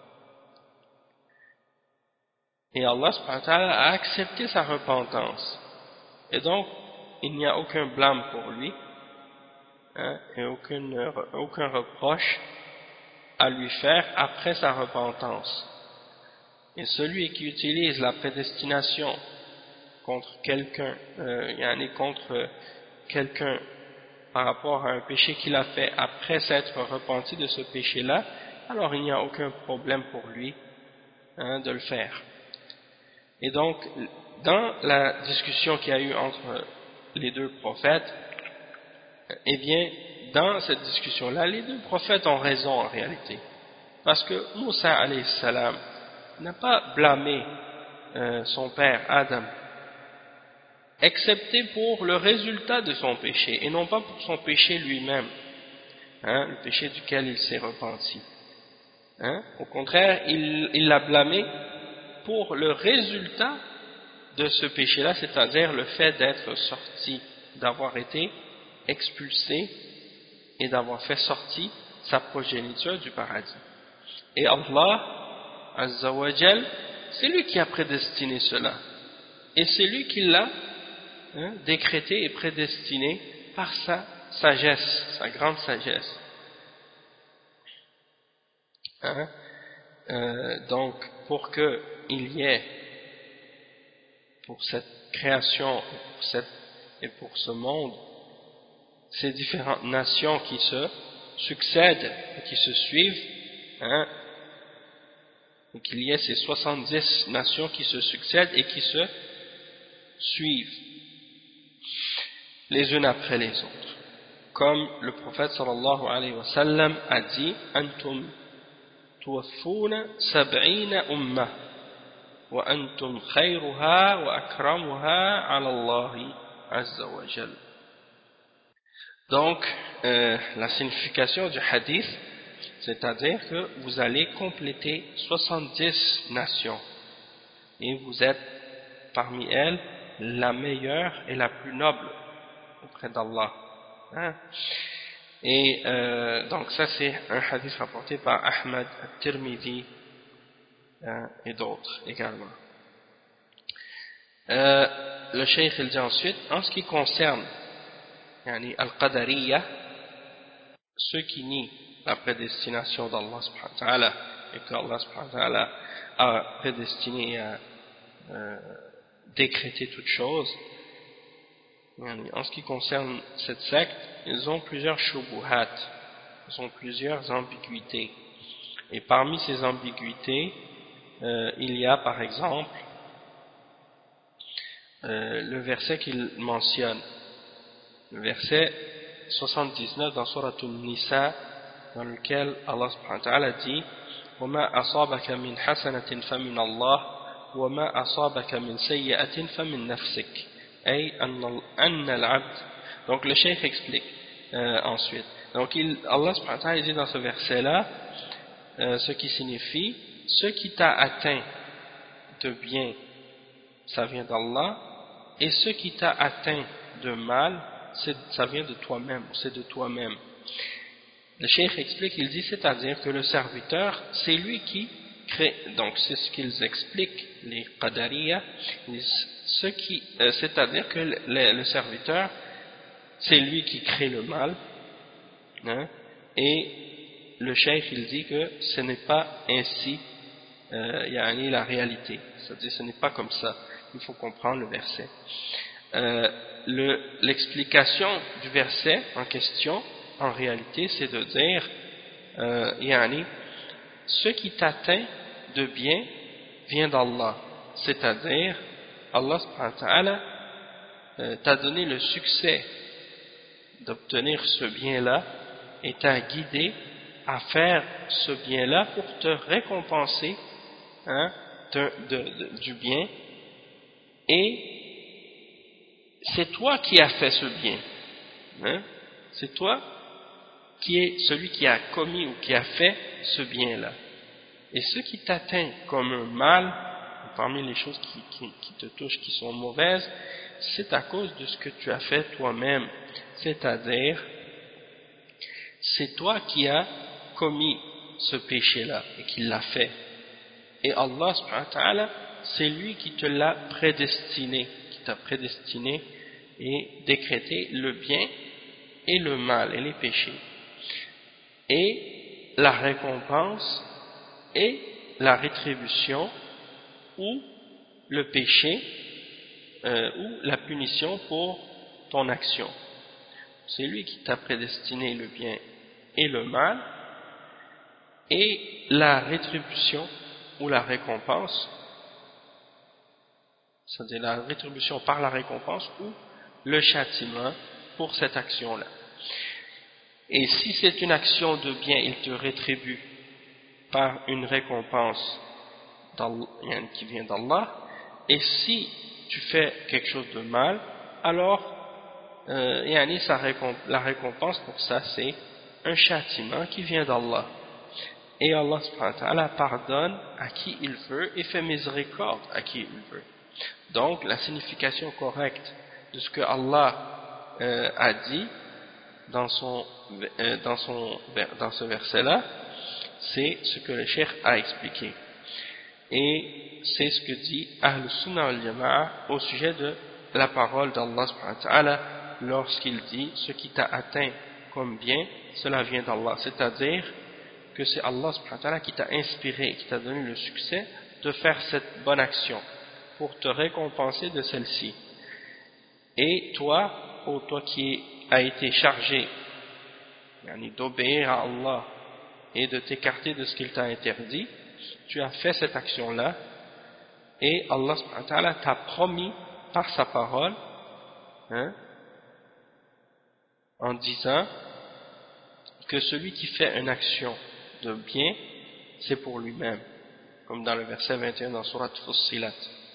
Et Allah subhanahu wa ta'ala a accepté sa repentance. Et donc, il n'y a aucun blâme pour lui, hein, et aucune, aucun reproche à lui faire après sa repentance. Et celui qui utilise la prédestination contre quelqu'un, euh, yani contre quelqu'un par rapport à un péché qu'il a fait après s'être repenti de ce péché-là, alors il n'y a aucun problème pour lui hein, de le faire. Et donc, dans la discussion qu'il y a eu entre les deux prophètes, eh bien, dans cette discussion-là, les deux prophètes ont raison en réalité. Parce que Moussa alayhi salam n'a pas blâmé euh, son père Adam, excepté pour le résultat de son péché, et non pas pour son péché lui-même, hein, le péché duquel il s'est repenti. Hein? Au contraire, il l'a blâmé pour le résultat de ce péché-là, c'est-à-dire le fait d'être sorti, d'avoir été expulsé et d'avoir fait sortir sa progéniture du paradis. Et Allah, Azza wa Jal, c'est lui qui a prédestiné cela. Et c'est lui qui l'a hein, décrété et prédestiné par sa sagesse, sa grande sagesse. Hein? Euh, donc, pour qu'il y ait, pour cette création, pour cette, et pour ce monde, ces différentes nations qui se succèdent et qui se suivent, hein, et qu'il y ait ces soixante-dix nations qui se succèdent et qui se suivent les unes après les autres. Comme le prophète sallallahu alayhi wa sallam a dit, Antum tuwaffuna sab'ina ummah wa antum khayruha wa akramuha ala Allahi azza wa jal. Donc, euh, la signification du hadith, c'est-à-dire que vous allez compléter soixante-dix nations et vous êtes parmi elles la meilleure et la plus noble auprès d'Allah. Hein? Et euh, donc ça c'est un hadith rapporté par Ahmad al-Tirmidhi hein, et d'autres également. Euh, le cheikh il dit ensuite, en ce qui concerne yani, al-Qadariyya, ceux qui nient la prédestination d'Allah subhanahu wa ta'ala et qu'Allah subhanahu wa ta'ala a prédestiné à euh, décréter toutes choses, en ce qui concerne cette secte, ils ont plusieurs shubuhat, ils ont plusieurs ambiguïtés. Et parmi ces ambiguïtés, euh, il y a par exemple euh, le verset qu'il mentionne, le verset soixante-dix-neuf dans Surat An-Nisa, dans lequel Allah subhanahu wa ta'ala dit وَمَا أَصَابَكَ مِنْ حَسَنَةٍ فَمِنَ اللَّهِ وَمَا أَصَابَكَ مِنْ سَيِّئَةٍ فَمِنْ نَفْسِكَ أي أن العبد. Donc le cheikh explique euh, ensuite. Donc il, Allah subhanahu wa ta'ala dit dans ce verset-là euh, ce qui signifie ce qui t'a atteint de bien, ça vient d'Allah, et ce qui t'a atteint de mal, ça vient de toi-même, c'est de toi-même. Le cheikh explique, il dit, c'est-à-dire que le serviteur, c'est lui qui crée, donc c'est ce qu'ils expliquent, les Qadariyya, ce qui, euh, c'est-à-dire que le, le, le serviteur, c'est lui qui crée le mal, hein, et le cheikh il dit que ce n'est pas ainsi, euh, yani la réalité, c'est-à-dire ce n'est pas comme ça, il faut comprendre le verset. Euh, le, l'explication du verset en question, en réalité, c'est de dire, euh, yani, ce qui t'atteint de bien vient d'Allah, c'est-à-dire Allah subhanahu wa ta'ala euh, t'a donné le succès d'obtenir ce bien-là et t'a guidé à faire ce bien-là pour te récompenser hein, de, de, de, du bien, et c'est toi qui as fait ce bien, hein, c'est toi qui est celui qui a commis ou qui a fait ce bien-là. Et ce qui t'atteint comme un mal, parmi les choses qui, qui, qui te touchent, qui sont mauvaises, c'est à cause de ce que tu as fait toi-même. C'est-à-dire, c'est toi qui as commis ce péché-là et qui l'a fait. Et Allah subhanahu wa ta'ala, c'est lui qui te l'a prédestiné, qui t'a prédestiné et décrété le bien et le mal et les péchés. Et la récompense et la rétribution ou le péché euh, ou la punition pour ton action. C'est lui qui t'a prédestiné le bien et le mal, et la rétribution ou la récompense, c'est-à-dire la rétribution par la récompense ou le châtiment pour cette action-là. Et si c'est une action de bien, il te rétribue par une récompense qui vient d'Allah. Et si tu fais quelque chose de mal, alors euh, yani, ça récomp la récompense pour ça c'est un châtiment qui vient d'Allah. Et Allah subhanahu wa ta'ala pardonne à qui il veut et fait miséricorde à qui il veut. Donc la signification correcte de ce que Allah euh, a dit dans, son, euh, dans, son, dans ce verset-là, c'est ce que le cheikh a expliqué. Et c'est ce que dit Ahl Sunnah wal Jama'a au sujet de la parole d'Allah subhanahu wa ta'ala lorsqu'il dit ce qui t'a atteint comme bien, cela vient d'Allah. C'est-à-dire que c'est Allah subhanahu wa ta'ala qui t'a inspiré, qui t'a donné le succès de faire cette bonne action pour te récompenser de celle-ci. Et toi, ô toi qui as été chargé d'obéir à Allah et de t'écarter de ce qu'il t'a interdit, tu as fait cette action-là et Allah subhanahu wa ta'ala t'a promis par sa parole hein, en disant que celui qui fait une action de bien, c'est pour lui-même, comme dans le verset vingt et un dans Surat Fussilat.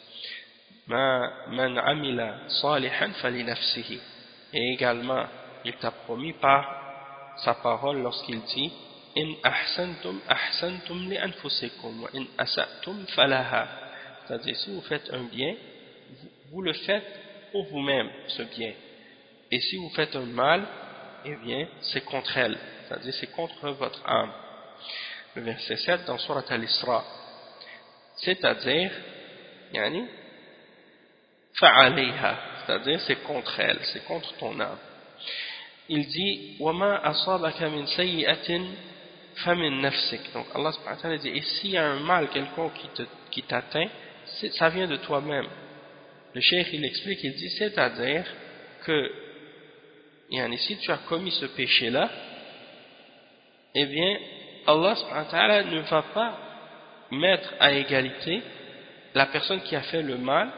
Man amila salihan fali nafsihi. Et également, il t'a promis par sa parole lorsqu'il dit in ahsantum ahsantum li anfusikum wa in asatum falaha. C'est-à-dire si vous faites un bien, vous le faites pour vous-même ce bien. Et si vous faites un mal, eh bien c'est contre elle. C'est-à-dire c'est contre votre âme. Le verset sept dans Surat Al-Isra. C'est-à-dire yani fa'alayha, c'est-à-dire c'est contre elle, c'est contre ton âme. Il dit وَمَا أَصَابَكَ مِنْ سَيِّئَةٍ فَمِنْ نَفْسِكَ. Donc Allah subhanahu wa ta'ala dit et s'il y a un mal quelconque qui te, qui t'atteint, ça vient de toi-même. Le cheikh il explique, il dit c'est-à-dire que yani, si tu as commis ce péché-là, eh bien Allah subhanahu wa ta'ala ne va pas mettre à égalité la personne qui a fait le mal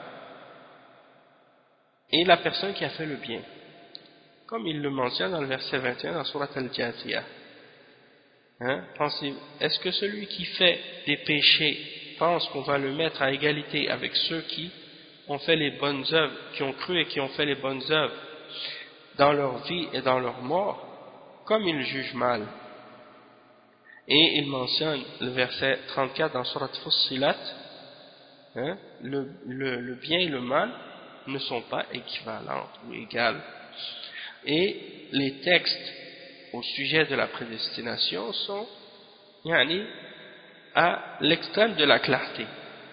et la personne qui a fait le bien, comme il le mentionne dans le verset vingt et un dans Surat Al-Jathiyah. Hein? Est-ce que celui qui fait des péchés pense qu'on va le mettre à égalité avec ceux qui ont fait les bonnes œuvres, qui ont cru et qui ont fait les bonnes œuvres dans leur vie et dans leur mort, comme il juge mal? Et il mentionne le verset trente-quatre dans Surat Fussilat, hein? le, le, le bien et le mal ne sont pas équivalents ou égales. Et les textes au sujet de la prédestination sont yani, à l'extrême de la clarté.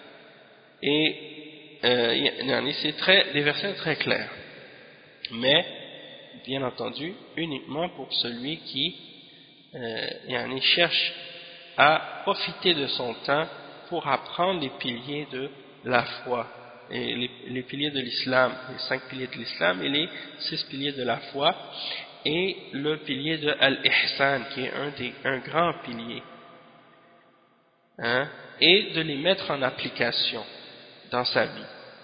Et euh, yani, c'est très, des versets très clairs. Mais, bien entendu, uniquement pour celui qui euh, yani, cherche à profiter de son temps pour apprendre les piliers de la foi. Et les, les piliers de l'islam, les cinq piliers de l'islam et les six piliers de la foi et le pilier de Al-Ihsan qui est un, des, un grand pilier hein, et de les mettre en application dans sa vie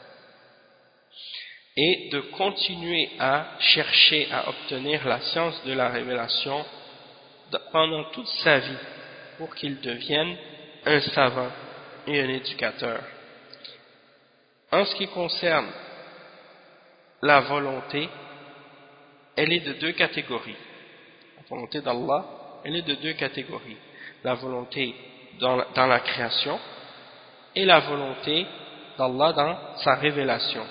et de continuer à chercher à obtenir la science de la révélation pendant toute sa vie pour qu'il devienne un savant et un éducateur. En ce qui concerne la volonté, elle est de deux catégories. La volonté d'Allah, elle est de deux catégories. La volonté dans la, dans la création et la volonté d'Allah dans sa révélation.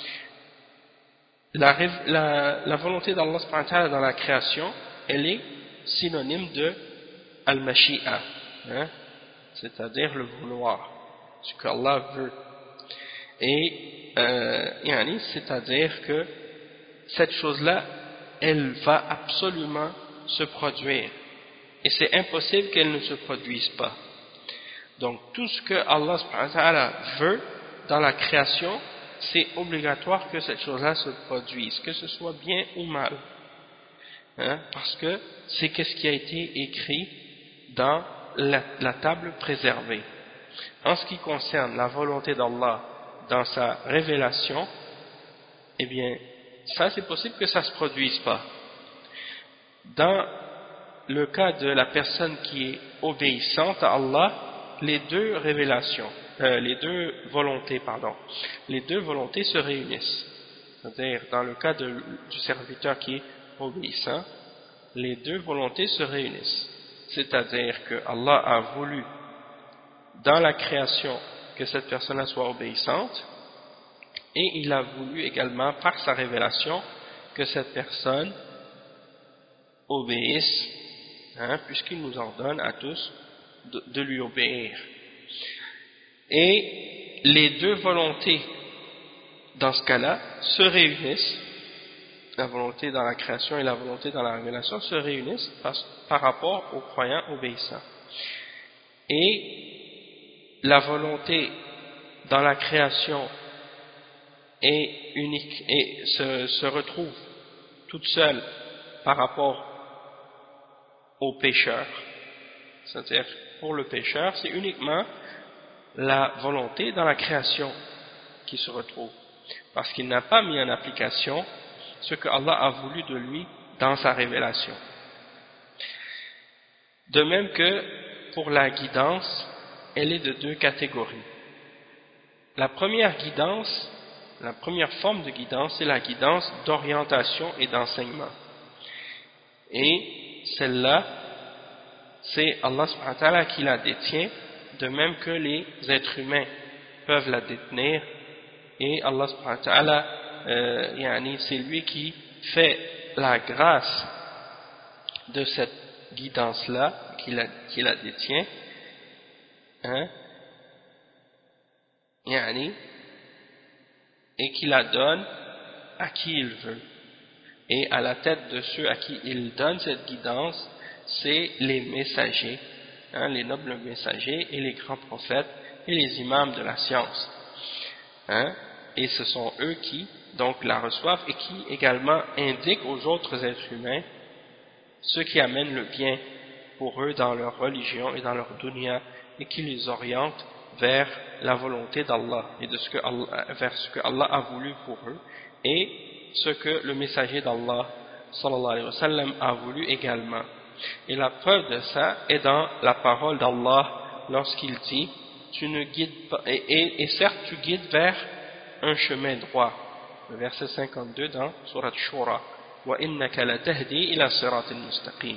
La, la, la volonté d'Allah subhanahu wa ta'ala dans la création, elle est synonyme de al-mashi'a, hein, c'est-à-dire le vouloir, ce qu'Allah veut. Et euh, yani, c'est-à-dire que cette chose-là, elle va absolument se produire. Et c'est impossible qu'elle ne se produise pas. Donc tout ce que Allah subhanahu wa ta'ala veut dans la création, c'est obligatoire que cette chose-là se produise, que ce soit bien ou mal. Hein? Parce que c'est ce qui a été écrit dans la, la table préservée. En ce qui concerne la volonté d'Allah dans sa révélation, eh bien, ça c'est possible que ça ne se produise pas. Dans le cas de la personne qui est obéissante à Allah, les deux révélations, euh, les deux volontés, pardon, les deux volontés se réunissent. C'est-à-dire, dans le cas de, du serviteur qui est obéissant, les deux volontés se réunissent. C'est-à-dire que Allah a voulu, dans la création, que cette personne soit obéissante, et il a voulu également, par sa révélation, que cette personne obéisse, hein, puisqu'il nous ordonne à tous de, de lui obéir. Et les deux volontés, dans ce cas-là, se réunissent, la volonté dans la création et la volonté dans la révélation se réunissent par, par rapport aux croyants obéissants. Et la volonté dans la création est unique et se, se retrouve toute seule par rapport au pécheur. C'est-à-dire, pour le pécheur, c'est uniquement la volonté dans la création qui se retrouve. Parce qu'il n'a pas mis en application ce que Allah a voulu de lui dans sa révélation. De même que pour la guidance, elle est de deux catégories. La première guidance, la première forme de guidance, c'est la guidance d'orientation et d'enseignement. Et celle-là, c'est Allah subhanahu wa ta'ala qui la détient, de même que les êtres humains peuvent la détenir, et Allah subhanahu wa ta'ala, euh, yani, c'est lui qui fait la grâce de cette guidance-là, qui la, qui la détient, hein, yani, et qui la donne à qui il veut. Et à la tête de ceux à qui il donne cette guidance, c'est les messagers, hein, les nobles messagers et les grands prophètes et les imams de la science. Hein, et ce sont eux qui donc la reçoivent et qui également indiquent aux autres êtres humains ce qui amène le bien pour eux dans leur religion et dans leur dunya, et qui les orientent vers la volonté d'Allah et de ce que Allah, vers ce que Allah a voulu pour eux et ce que le messager d'Allah sallallahu alayhi wa sallam a voulu également. Et la preuve de ça est dans la parole d'Allah lorsqu'il dit tu ne guides pas, et, et, et certes tu guides vers un chemin droit, le verset cinquante-deux dans Surat Shura, wa innaka latahdi ila siratin mustaqim.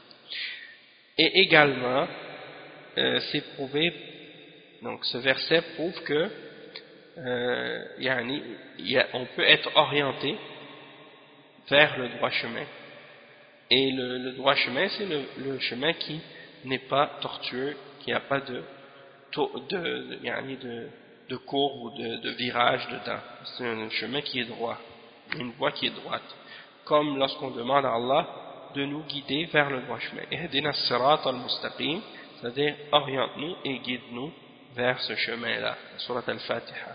Et également euh, c'est prouvé, donc ce verset prouve que euh, yani, y a, on peut être orienté vers le droit chemin. Et le, le droit chemin, c'est le, le chemin qui n'est pas tortueux, qui n'a pas de, de, de, yani de, de courbe ou de, de virage dedans. C'est un chemin qui est droit, une voie qui est droite. Comme lorsqu'on demande à Allah de nous guider vers le droit chemin. Ihdina as-sirat al-mustaqim, c'est-à-dire oriente-nous et guide-nous vers ce chemin-là, surat al-Fatiha.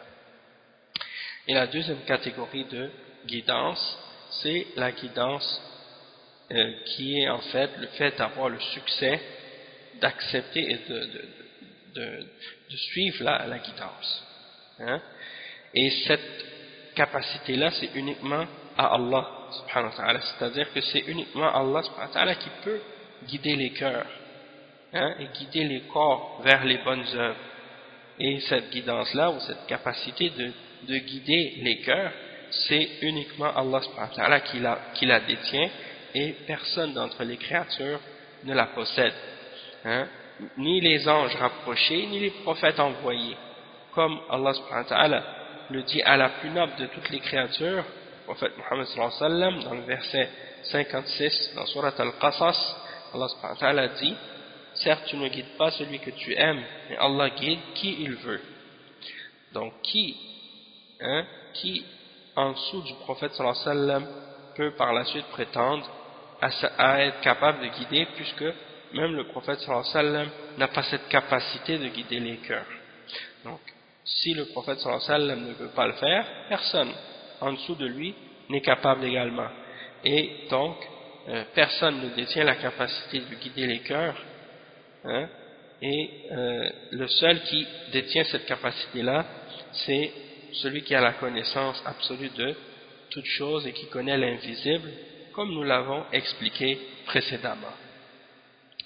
Et la deuxième catégorie de guidance, c'est la guidance euh, qui est en fait le fait d'avoir le succès, d'accepter et de, de, de, de suivre la, la guidance. Hein? Et cette capacité-là, c'est uniquement à Allah, subhanahu wa ta'ala, c'est-à-dire que c'est uniquement Allah, subhanahu wa ta'ala, qui peut guider les cœurs, hein, et guider les corps vers les bonnes œuvres. Et cette guidance-là, ou cette capacité de, de guider les cœurs, c'est uniquement Allah subhanahu wa ta'ala qui la, qui la détient, et personne d'entre les créatures ne la possède. Hein, ni les anges rapprochés, ni les prophètes envoyés. Comme Allah subhanahu wa ta'ala le dit à la plus noble de toutes les créatures, le prophète Muhammad sallallahu alayhi wa sallam, dans le verset cinquante-six, dans Surat Al-Qasas, Allah subhanahu wa ta'ala dit, certes tu ne guides pas celui que tu aimes, mais Allah guide qui il veut. Donc qui, hein, qui en dessous du prophète sallallahu alayhi wa sallam peut par la suite prétendre à, à être capable de guider, puisque même le prophète sallallahu alayhi wa sallam n'a pas cette capacité de guider les cœurs. Donc si le prophète sallallahu alayhi wa sallam ne peut pas le faire, personne en dessous de lui n'est capable également. Et donc, euh, personne ne détient la capacité de guider les cœurs, hein, et euh, le seul qui détient cette capacité-là, c'est celui qui a la connaissance absolue de toute chose et qui connaît l'invisible, comme nous l'avons expliqué précédemment.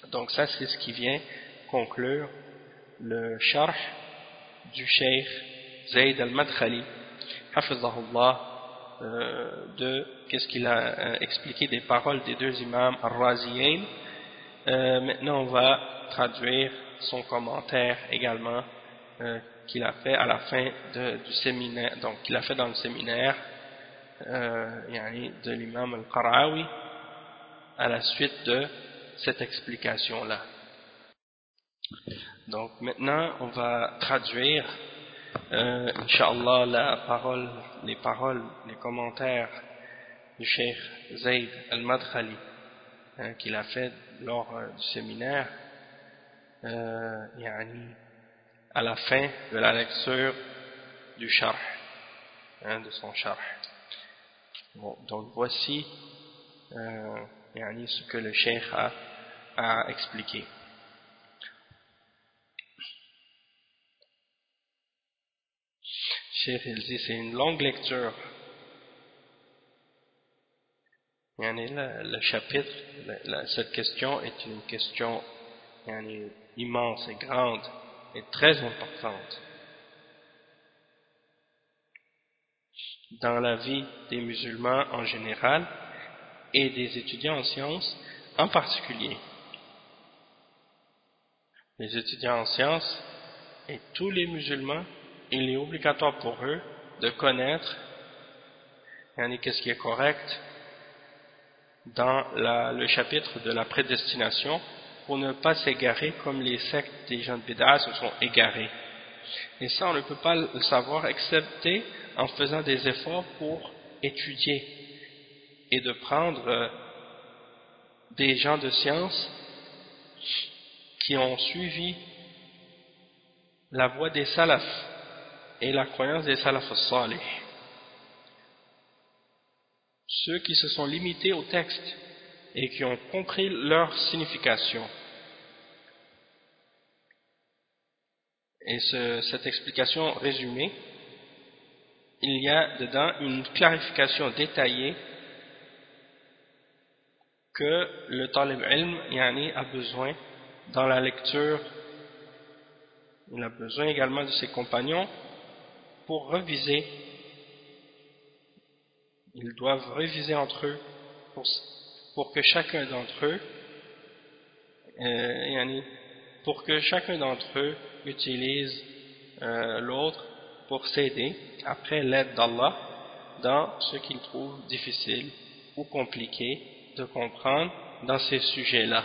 Donc ça c'est ce qui vient conclure le sharh du Cheikh Zayd al-Madkhali hafizahullah, euh, de qu'est-ce qu'il a euh, expliqué des paroles des deux imams ar-Raziyayn. Euh, maintenant on va traduire son commentaire également euh, qu'il a fait à la fin de, du séminaire, donc qu'il a fait dans le séminaire euh, yani de l'imam al-Qara'awi à la suite de cette explication là. Donc maintenant on va traduire euh, Inch'Allah la parole, les paroles, les commentaires du Cheikh Zayd al-Madkhali hein, qu'il a fait lors euh, du séminaire euh, yani, à la fin de la lecture du sharh, hein, de son sharh. Bon, donc voici euh, yani, ce que le Cheikh a, a expliqué. Cheikh il dit c'est une longue lecture. Yani, le, le chapitre, le, la, cette question est une question yani, immense et grande et très importante dans la vie des musulmans en général et des étudiants en sciences en particulier. Les étudiants en sciences et tous les musulmans, il est obligatoire pour eux de connaître yani, qu'est-ce qui est correct dans la, le chapitre de la prédestination pour ne pas s'égarer comme les sectes des gens de Bid'a se sont égarés. Et ça on ne peut pas le savoir excepté en faisant des efforts pour étudier et de prendre euh, des gens de science qui ont suivi la voie des salafs et la croyance des salafs salih. Ceux qui se sont limités au texte et qui ont compris leur signification. Et ce, cette explication résumée, il y a dedans une clarification détaillée que le talib ilm yani, a besoin dans la lecture. Il a besoin également de ses compagnons pour reviser. Ils doivent réviser entre eux pour, pour que chacun d'entre eux euh, yani, pour que chacun d'entre eux utilise euh, l'autre pour s'aider après l'aide d'Allah dans ce qu'ils trouvent difficile ou compliqué de comprendre dans ces sujets-là.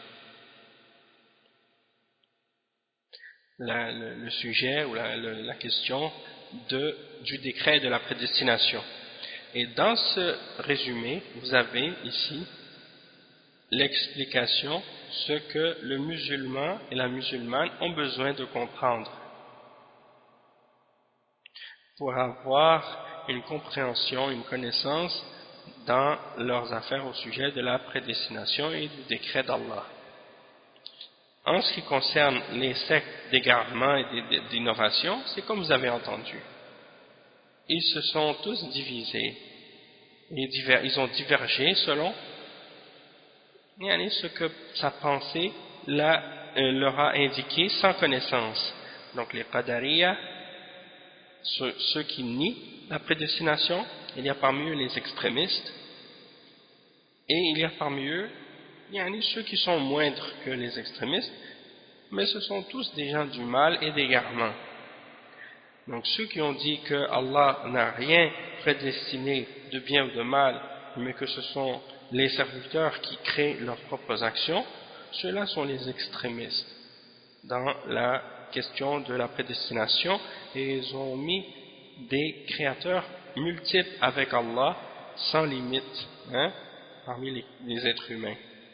La, le, le sujet ou la, le, la question de, du décret de la prédestination. Et dans ce résumé, vous avez ici l'explication ce que le musulman et la musulmane ont besoin de comprendre pour avoir une compréhension, une connaissance dans leurs affaires au sujet de la prédestination et du décret d'Allah. En ce qui concerne les sectes d'égarement et d'innovation, c'est comme vous avez entendu. Ils se sont tous divisés. Ils ont divergé selon ce que sa pensée là, euh, leur a indiqué sans connaissance. Donc les Qadariya, ceux, ceux qui nient la prédestination, il y a parmi eux les extrémistes, et il y a parmi eux il y a ceux qui sont moindres que les extrémistes, mais ce sont tous des gens du mal et d'égarement. Donc ceux qui ont dit que Allah n'a rien prédestiné de bien ou de mal, mais que ce sont les serviteurs qui créent leurs propres actions, ceux-là sont les extrémistes dans la question de la prédestination, et ils ont mis des créateurs multiples avec Allah sans limite hein, parmi les, les êtres humains.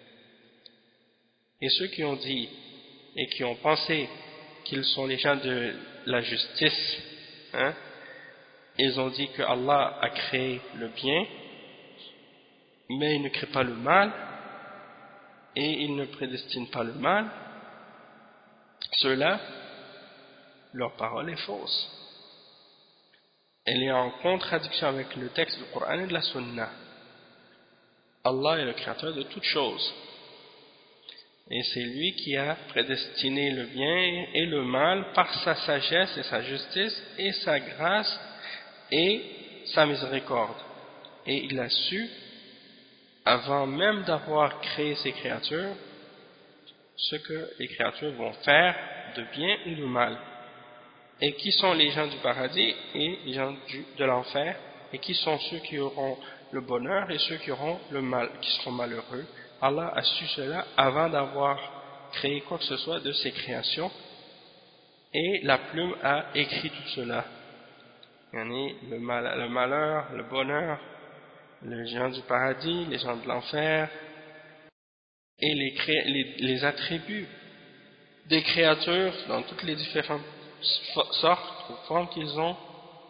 Et ceux qui ont dit et qui ont pensé qu'ils sont les gens de la justice, hein, ils ont dit que Allah a créé le bien, mais il ne crée pas le mal, et il ne prédestine pas le mal. Ceux-là, leur parole est fausse. Elle est en contradiction avec le texte du Coran et de la Sunna. Allah est le créateur de toutes choses. Et c'est lui qui a prédestiné le bien et le mal par sa sagesse et sa justice et sa grâce et sa miséricorde. Et il a su, avant même d'avoir créé ces créatures, ce que les créatures vont faire de bien ou de mal. Et qui sont les gens du paradis et les gens du, de l'enfer, et qui sont ceux qui auront le bonheur et ceux qui auront le mal, qui seront malheureux. Allah a su cela avant d'avoir créé quoi que ce soit de ses créations, et la plume a écrit tout cela. Le, mal, le malheur, le bonheur, les gens du paradis, les gens de l'enfer, et les, cré, les, les attributs des créatures dans toutes les différentes sortes ou formes qu'ils ont,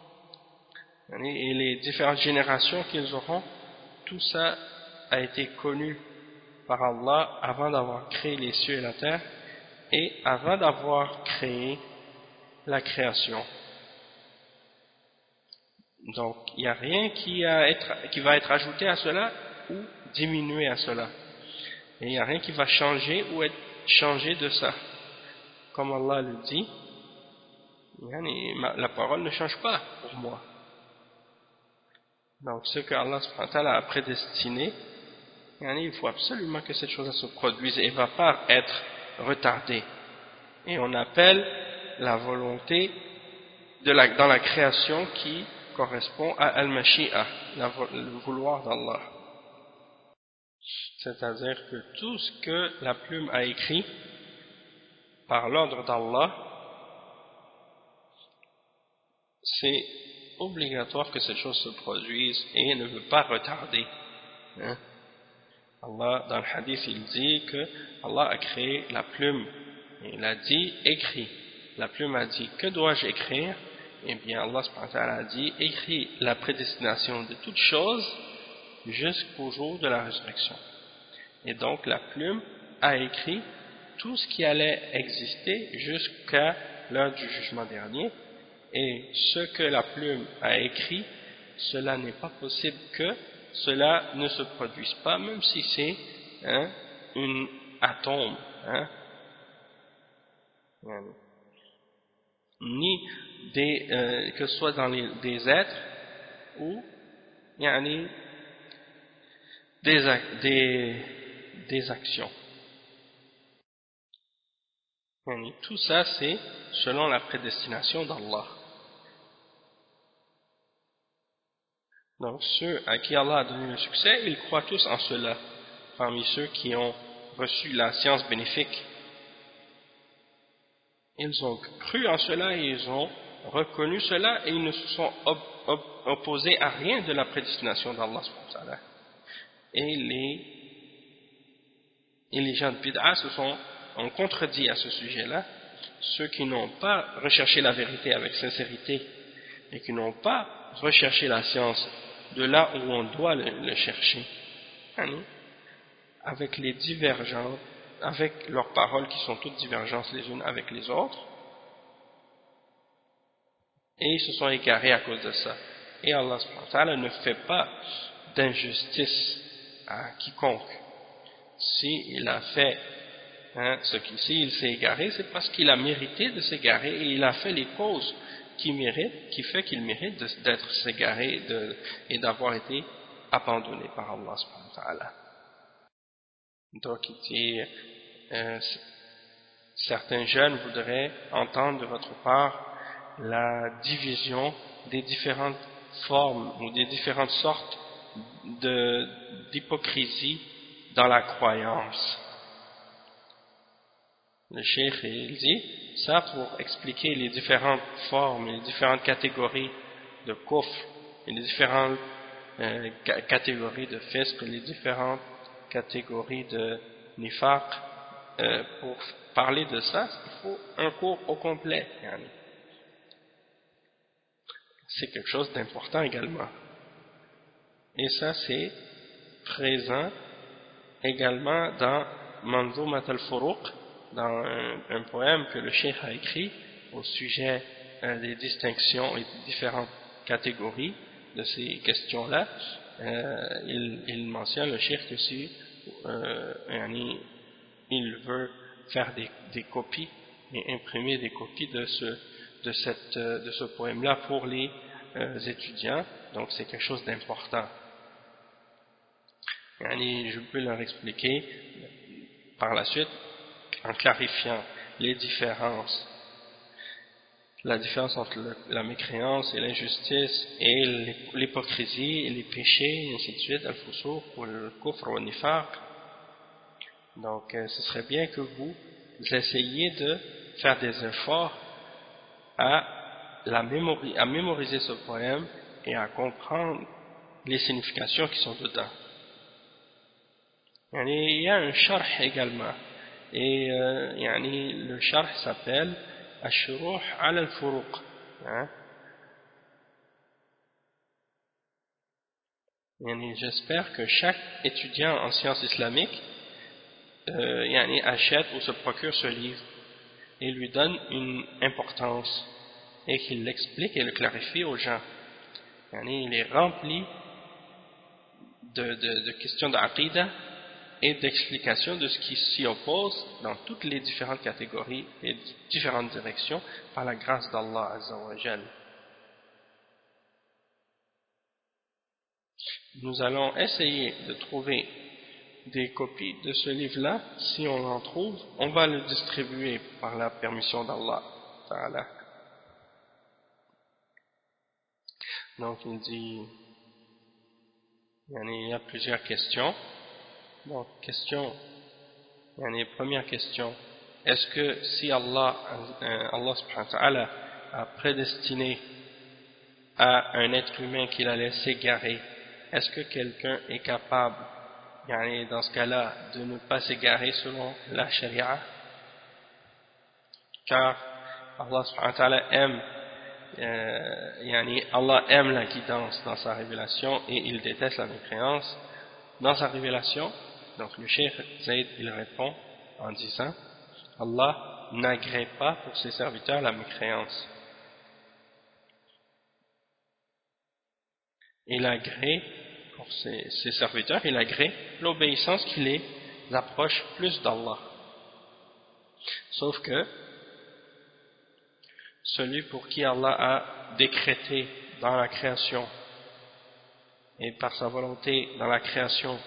et les différentes générations qu'ils auront, tout ça a été connu par Allah avant d'avoir créé les cieux et la terre et avant d'avoir créé la création. Donc il n'y a rien qui, a être, qui va être ajouté à cela ou diminué à cela, et il n'y a rien qui va changer ou être changé de ça. Comme Allah le dit, la parole ne change pas pour moi. Donc ce que Allah subhanahu wa ta'ala a prédestiné, il faut absolument que cette chose se produise et ne va pas être retardée. Et on appelle la volonté de la, dans la création qui correspond à al-mashi'a, le vouloir d'Allah. C'est-à-dire que tout ce que la plume a écrit par l'ordre d'Allah, c'est obligatoire que cette chose se produise et ne veut pas retarder. Hein? Allah, dans le hadith, il dit que Allah a créé la plume. Il a dit écrit. La plume a dit que dois-je écrire? Eh bien, Allah subhanahu wa ta'ala a dit écris la prédestination de toutes choses jusqu'au jour de la résurrection. Et donc, la plume a écrit tout ce qui allait exister jusqu'à l'heure du jugement dernier. Et ce que la plume a écrit, cela n'est pas possible que cela ne se produise pas, même si c'est hein, un atome, hein, ni des, euh, que ce soit dans les, des êtres ou yani, des, des, des actions. Yani, tout ça c'est selon la prédestination d'Allah. Donc ceux à qui Allah a donné le succès, ils croient tous en cela, parmi ceux qui ont reçu la science bénéfique. Ils ont cru en cela et ils ont reconnu cela et ils ne se sont op op opposés à rien de la prédestination d'Allah. Et les, et les gens de bid'a se sont ont contredit à ce sujet-là, ceux qui n'ont pas recherché la vérité avec sincérité et qui n'ont pas recherché la science de là où on doit le, le chercher, avec les divergences, avec leurs paroles qui sont toutes divergences les unes avec les autres, et ils se sont égarés à cause de ça. Et Allah subhanahu wa ta'ala ne fait pas d'injustice à quiconque. S'il a fait hein, ce qui, s'il s'est égaré, c'est parce qu'il a mérité de s'égarer et il a fait les causes qui mérite, qui fait qu'il mérite d'être s'égaré et d'avoir été abandonné par Allah subhanahu wa ta'ala. Donc il dit euh, certains jeunes voudraient entendre de votre part la division des différentes formes ou des différentes sortes d'hypocrisie dans la croyance. Le cheikh il dit ça pour expliquer les différentes formes et les différentes catégories de kufr et les différentes euh, catégories de fisq et les différentes catégories de nifaq. Euh, pour parler de ça, il faut un cours au complet. C'est quelque chose d'important également. Et ça c'est présent également dans Manzumat al-Furuq, dans un, un poème que le cheikh a écrit au sujet euh, des distinctions et des différentes catégories de ces questions-là. Euh, il, il mentionne le cheikh que si euh, il veut faire des, des copies et imprimer des copies de ce, de cette, de ce poème-là pour les euh, étudiants. Donc c'est quelque chose d'important. Et je peux leur expliquer par la suite en clarifiant les différences, la différence entre le, la mécréance et l'injustice et l'hypocrisie et les péchés et ainsi de suite, al-fusuq ou le kufr ou le nifaq. Donc euh, ce serait bien que vous essayiez de faire des efforts à, la mémori à mémoriser ce poème et à comprendre les significations qui sont dedans. Il y a un sharh également, et euh, yani, le sharh s'appelle Ash-Shuruh ala al-Furuq. Hein? J'espère que chaque étudiant en sciences islamiques euh, yani, achète ou se procure ce livre et lui donne une importance et qu'il l'explique et le clarifie aux gens. Yani, il est rempli de, de, de questions d'aqidah et d'explications de ce qui s'y oppose dans toutes les différentes catégories et différentes directions par la grâce d'Allah Azza wa Jal. Nous allons essayer de trouver des copies de ce livre-là. Si on en trouve, on va le distribuer par la permission d'Allah Ta'ala. Donc il dit, il y a plusieurs questions. Donc question, yani, première question, est-ce que si Allah, euh, Allah subhanahu wa ta'ala a prédestiné à un être humain qu'il allait s'égarer, est-ce que quelqu'un est capable, yani, dans ce cas-là, de ne pas s'égarer selon la charia? Car Allah subhanahu wa ta'ala aime, euh, yani, Allah aime la guidance dans sa révélation et il déteste la mécréance dans sa révélation. Donc le cheikh Zayd il répond en disant Allah n'agrée pas pour ses serviteurs la mécréance. Il agrée pour ses, ses serviteurs, il agrée l'obéissance qui les approche plus d'Allah. Sauf que celui pour qui Allah a décrété dans la création et par sa volonté dans la création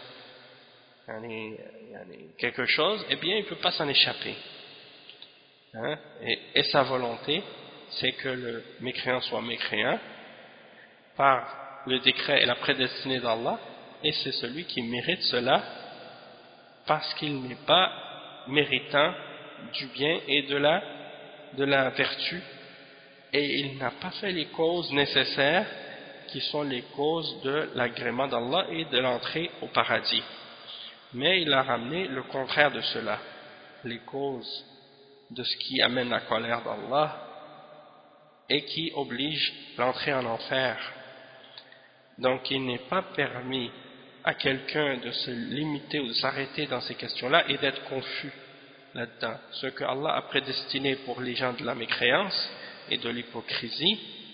quelque chose, eh bien il ne peut pas s'en échapper. Hein? Et, et sa volonté, c'est que le mécréant soit mécréant par le décret et la prédestinée d'Allah, et c'est celui qui mérite cela parce qu'il n'est pas méritant du bien et de la, de la vertu, et il n'a pas fait les causes nécessaires qui sont les causes de l'agrément d'Allah et de l'entrée au paradis. Mais il a ramené le contraire de cela, les causes de ce qui amène la colère d'Allah et qui oblige l'entrée en enfer. Donc il n'est pas permis à quelqu'un de se limiter ou de s'arrêter dans ces questions-là et d'être confus là-dedans. Ce que Allah a prédestiné pour les gens de la mécréance et de l'hypocrisie,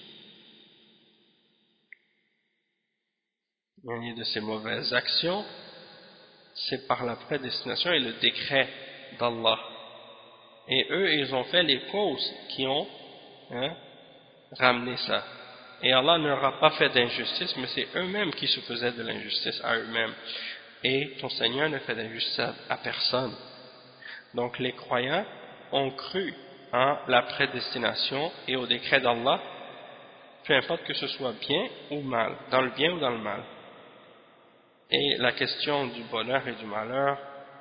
et de ces mauvaises actions, c'est par la prédestination et le décret d'Allah. Et eux, ils ont fait les causes qui ont hein, ramené ça. Et Allah ne leur a pas fait d'injustice, mais c'est eux-mêmes qui se faisaient de l'injustice à eux-mêmes. Et ton Seigneur ne fait d'injustice à, à personne. Donc les croyants ont cru en la prédestination et au décret d'Allah, peu importe que ce soit bien ou mal, dans le bien ou dans le mal. Et la question du bonheur et du malheur,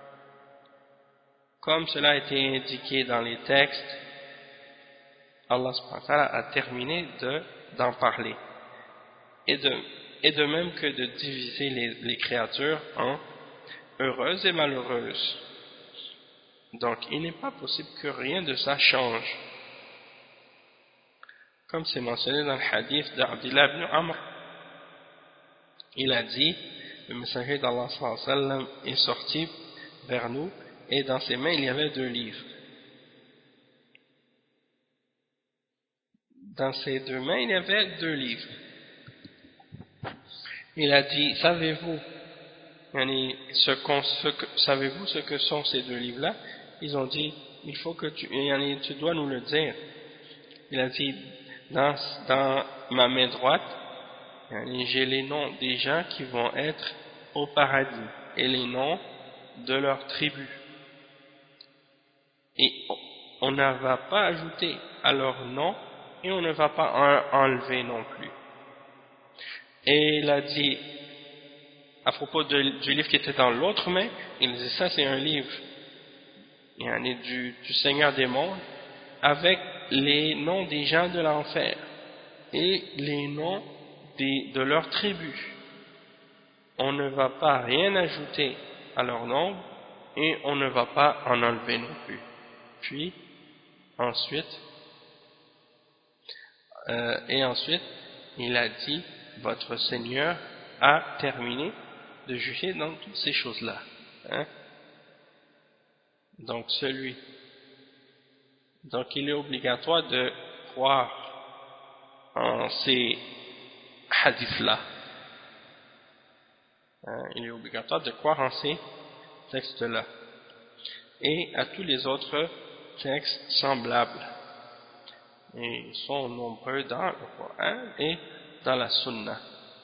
comme cela a été indiqué dans les textes, Allah subhanahu wa ta'ala a terminé de, d'en parler. Et de, et de même que de diviser les, les créatures en heureuses et malheureuses. Donc il n'est pas possible que rien de ça change. Comme c'est mentionné dans le hadith d'Abdullah ibn Amr, il a dit, le messager d'Allah sallallahu alayhi wa sallam est sorti vers nous et dans ses mains il y avait deux livres. Dans ses deux mains il y avait deux livres. Il a dit, savez-vous yani, ce qu'on, ce que, savez-vous ce que sont ces deux livres-là? Ils ont dit, il faut que tu, yani, tu dois nous le dire. Il a dit, dans, dans ma main droite, yani, j'ai les noms des gens qui vont être au paradis et les noms de leurs tribus. Et on ne va pas ajouter à leur nom et on ne va pas en enlever non plus. Et il a dit, à propos de, du livre qui était dans l'autre main, il disait ça c'est un livre yani, du, du Seigneur des mondes avec les noms des gens de l'enfer et les noms des, de leurs tribus. On ne va pas rien ajouter à leur nom et on ne va pas en enlever non plus. Puis ensuite euh, et ensuite il a dit, votre Seigneur a terminé de juger dans toutes ces choses-là. Hein? Donc celui, donc il est obligatoire de croire en ces hadiths-là. Hein? Il est obligatoire de croire en ces textes-là et à tous les autres textes semblables. Et ils sont nombreux dans le Coran et dans la Sunna.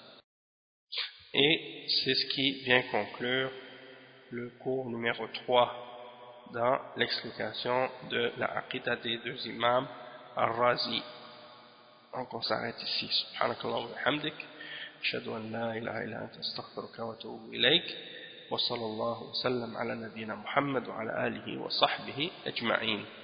Et c'est ce qui vient conclure le cours numéro trois dans l'explication de la Aqidah des deux imams Al-Razi. Donc on s'arrête ici. Subhanakallah wa bihamdik. Ashhadu an la ilaha illa anta astaghfiruka wa atubu ilayk. Wa sallallahu wa sallam ala nabiyyina Muhammad wa ala alihi wa sahbihi ajma'in.